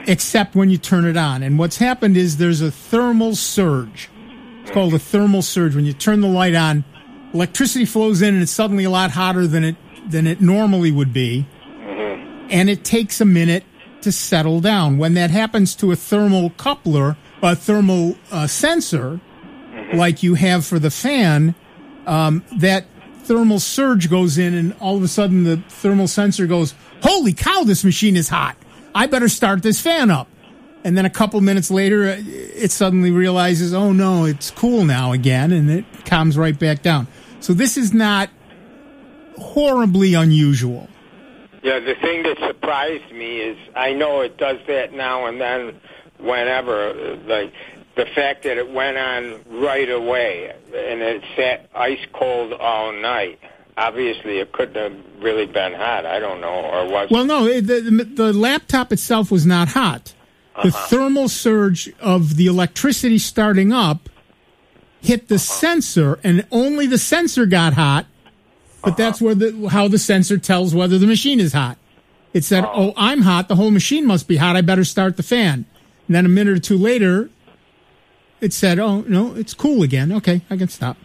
except when you turn it on. And what's happened is there's a thermal surge. It's called a thermal surge. When you turn the light on, electricity flows in and it's suddenly a lot hotter than it than it normally would be. Mm-hmm. And it takes a minute to settle down. When that happens to a thermal coupler, a thermal uh, sensor, Mm-hmm. like you have for the fan, um, that thermal surge goes in and all of a sudden the thermal sensor goes, holy cow, this machine is hot. I better start this fan up. And then a couple minutes later, it suddenly realizes, oh no, it's cool now again, and it calms right back down. So this is not horribly unusual. Yeah, the thing that surprised me is I know it does that now and then, whenever, like the fact that it went on right away and it sat ice cold all night. Obviously, it couldn't have really been hot. I don't know, or was Well, no, it- the, the, the laptop itself was not hot. The Uh-huh. thermal surge of the electricity starting up hit the sensor, and only the sensor got hot. But that's where the how the sensor tells whether the machine is hot. It said, "Oh, I'm hot. The whole machine must be hot. I better start the fan." And then a minute or two later, it said, "Oh no, it's cool again. Okay, I can stop."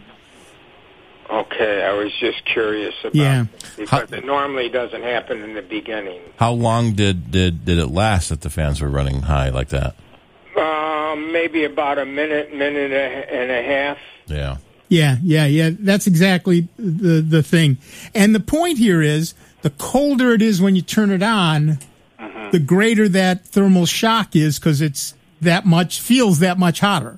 Okay, I was just curious about Yeah. it because it normally doesn't happen in the beginning. How long did, did, did it last that the fans were running high like that? Um, maybe about a minute, minute and a half. Yeah. Yeah, yeah, yeah. That's exactly the the thing. And the point here is, the colder it is when you turn it on, Mm-hmm. the greater that thermal shock is because it's that much feels that much hotter.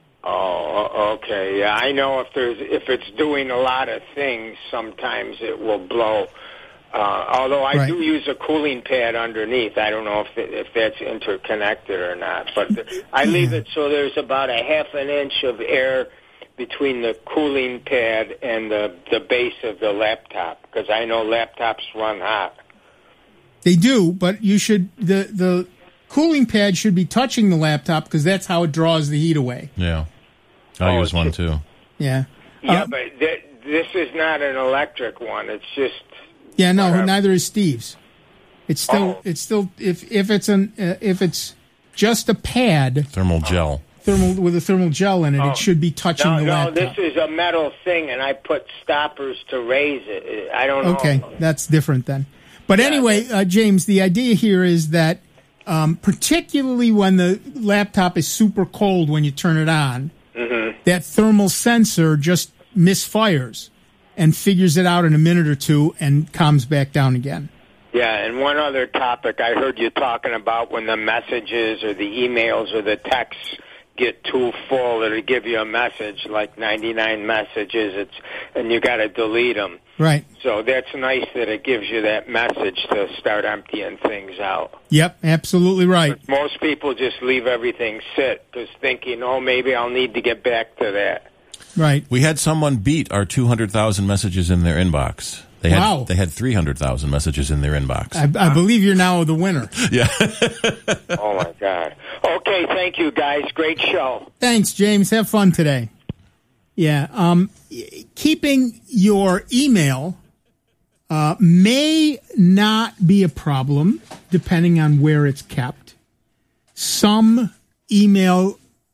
Oh, okay. Yeah, I know if there's if it's doing a lot of things, sometimes it will blow. Uh, although I Right. do use a cooling pad underneath. I don't know if it, if that's interconnected or not. But the, I leave it so there's about a half an inch of air between the cooling pad and the the base of the laptop, because I know laptops run hot. They do, but you should the the cooling pad should be touching the laptop because that's how it draws the heat away. Yeah. I Oh, use one too. Yeah. Yeah, Uh, but th- this is not an electric one. It's just Yeah, no, Whatever. neither is Steve's. It's still Oh. it's still if if it's an uh, if it's just a pad Thermal gel. thermal with a thermal gel in it, Oh. it should be touching no, the no. laptop. This is a metal thing, and I put stoppers to raise it. I don't know. Okay, that's different then. But anyway, uh, James, the idea here is that um, particularly when the laptop is super cold when you turn it on, Mm-hmm. that thermal sensor just misfires and figures it out in a minute or two and calms back down again. Yeah, and one other topic I heard you talking about when the messages or the emails or the texts get too full, it'll give you a message like ninety-nine messages, it's and you got to delete them. Right. So that's nice that it gives you that message to start emptying things out. Yep, absolutely right. Most people just leave everything sit because thinking, oh, maybe I'll need to get back to that. Right. We had someone beat our two hundred thousand messages in their inbox. They had, Wow. They had three hundred thousand messages in their inbox. I, I believe you're now the winner. Yeah. Oh, my God. Okay, thank you, guys. Great show. Thanks, James. Have fun today. Yeah. Um, keeping your email uh, may not be a problem depending on where it's kept. Some email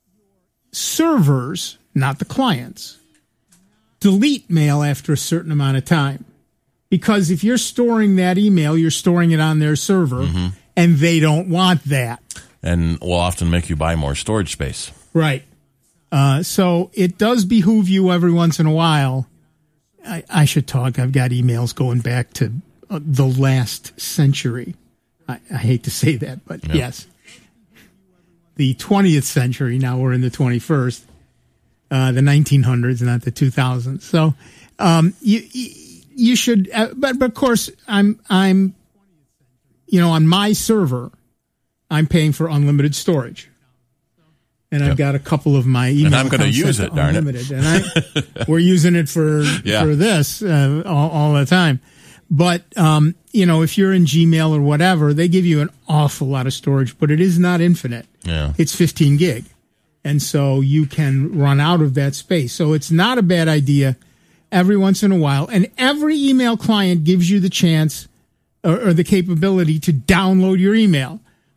servers, not the clients, delete mail after a certain amount of time. Because if you're storing that email, you're storing it on their server, Mm-hmm. and they don't want that. And will often make you buy more storage space. Right. Uh, so it does behoove you every once in a while. I, I should talk. I've got emails going back to uh, the last century. I, I hate to say that, but Yeah. yes. The twentieth century. Now we're in the twenty-first. Uh, the nineteen hundreds, not the two thousands. So um, you, you you should. Uh, but but of course, I'm I'm. You know, on my server, I'm paying for unlimited storage. And I've got a couple of my email And I'm gonna accounts use set it, to darn it. unlimited. And I, we're using it for Yeah. for this uh, all, all the time. But, um, you know, if you're in Gmail or whatever, they give you an awful lot of storage, but it is not infinite. Yeah. It's fifteen gig. And so you can run out of that space. So it's not a bad idea every once in a while. And every email client gives you the chance or, or the capability to download your email.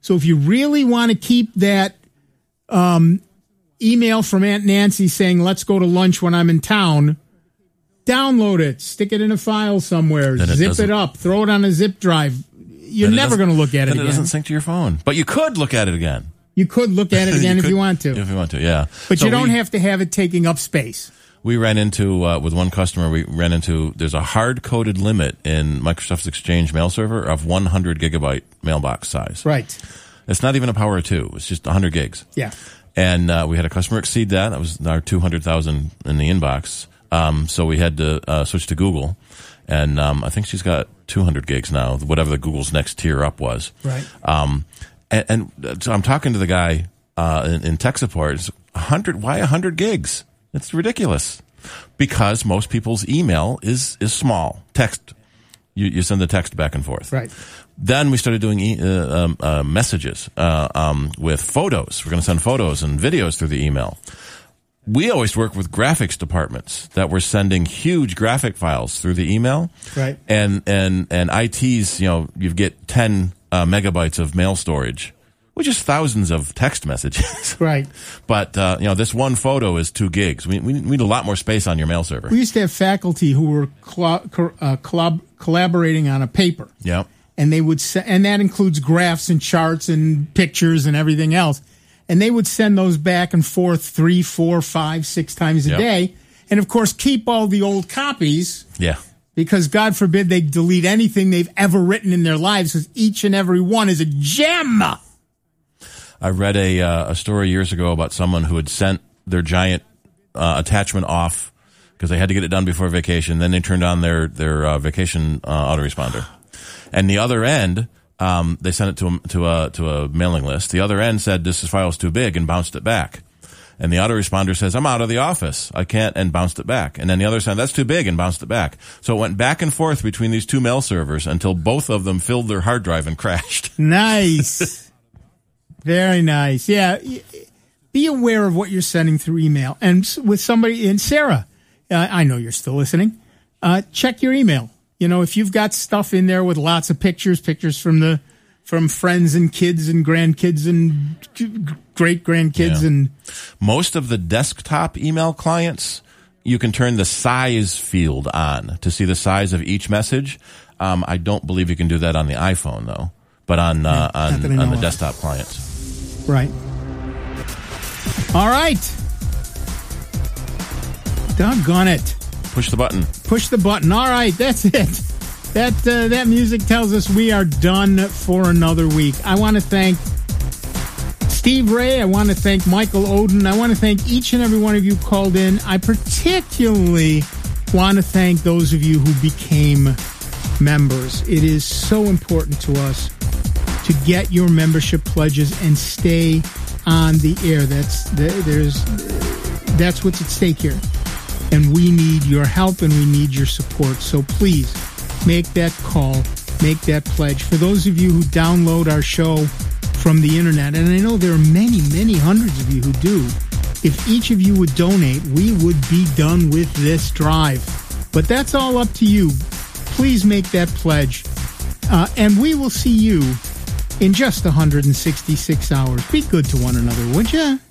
So if you really want to keep that um, email from Aunt Nancy saying, let's go to lunch when I'm in town, download it, stick it in a file somewhere, Then it zip doesn't- it up, throw it on a zip drive. You're Then it never doesn't- going to look at it then again. It doesn't sync to your phone, but you could look at it again. You could look at it again if could- you want to. If you want to, yeah. But So you don't we- have to have it taking up space. We ran into, uh, with one customer, we ran into, there's a hard-coded limit in Microsoft's Exchange mail server of one hundred gigabyte mailbox size. Right. It's not even a power of two. It's just one hundred gigs. Yeah. And uh, we had a customer exceed that. That was our two hundred thousand in the inbox. Um, so we had to uh, switch to Google. And um, I think she's got two hundred gigs now, whatever the Google's next tier up was. Right. Um, and, and so I'm talking to the guy uh, in, in tech support. It's one hundred, why one hundred gigs? It's ridiculous. Because most people's email is, is small. Text. You, you send the text back and forth. Right. Then we started doing e- uh, um, uh, messages uh, um, with photos. We're going to send photos and videos through the email. We always work with graphics departments that were sending huge graphic files through the email. Right. And and and I T's, you know, you get ten uh, megabytes of mail storage, which is thousands of text messages. Right. But uh, you know, this one photo is two gigs. We, we need a lot more space on your mail server. We used to have faculty who were clo- co- uh, collab- collaborating on a paper. Yeah. And they would, se- and that includes graphs and charts and pictures and everything else. And they would send those back and forth three, four, five, six times a Yep. day. And of course, keep all the old copies Yeah. because God forbid they delete anything they've ever written in their lives, because each and every one is a gem. I read a uh, a story years ago about someone who had sent their giant uh, attachment off because they had to get it done before vacation. Then they turned on their their uh, vacation uh, autoresponder, and the other end, um, they sent it to a, to a to a mailing list. The other end said this file's too big and bounced it back. And the autoresponder says, I'm out of the office. I can't, and bounced it back. And then the other said, that's too big, and bounced it back. So it went back and forth between these two mail servers until both of them filled their hard drive and crashed. Nice. Very nice. Yeah. Be aware of what you're sending through email. And s- with somebody, and Sarah, uh, I know you're still listening, uh, check your email. You know, if you've got stuff in there with lots of pictures, pictures from the, from friends and kids and grandkids and great grandkids Yeah. and Most of the desktop email clients, you can turn the size field on to see the size of each message. Um, I don't believe you can do that on the iPhone though, but on uh, Yeah, not on that I know on the of. desktop clients. right. All right. Doggone it. Push the button. Push the button. All right, that's it. That uh, that music tells us we are done for another week. I want to thank Steve Ray. I want to thank Michael Oden. I want to thank each and every one of you who called in. I particularly want to thank those of you who became members. It is so important to us to get your membership pledges and stay on the air. That's there's that's what's at stake here. And we need your help and we need your support. So please make that call, make that pledge. For those of you who download our show from the internet, and I know there are many, many hundreds of you who do, if each of you would donate, we would be done with this drive. But that's all up to you. Please make that pledge. Uh, and we will see you in just one hundred sixty-six hours. Be good to one another, would you?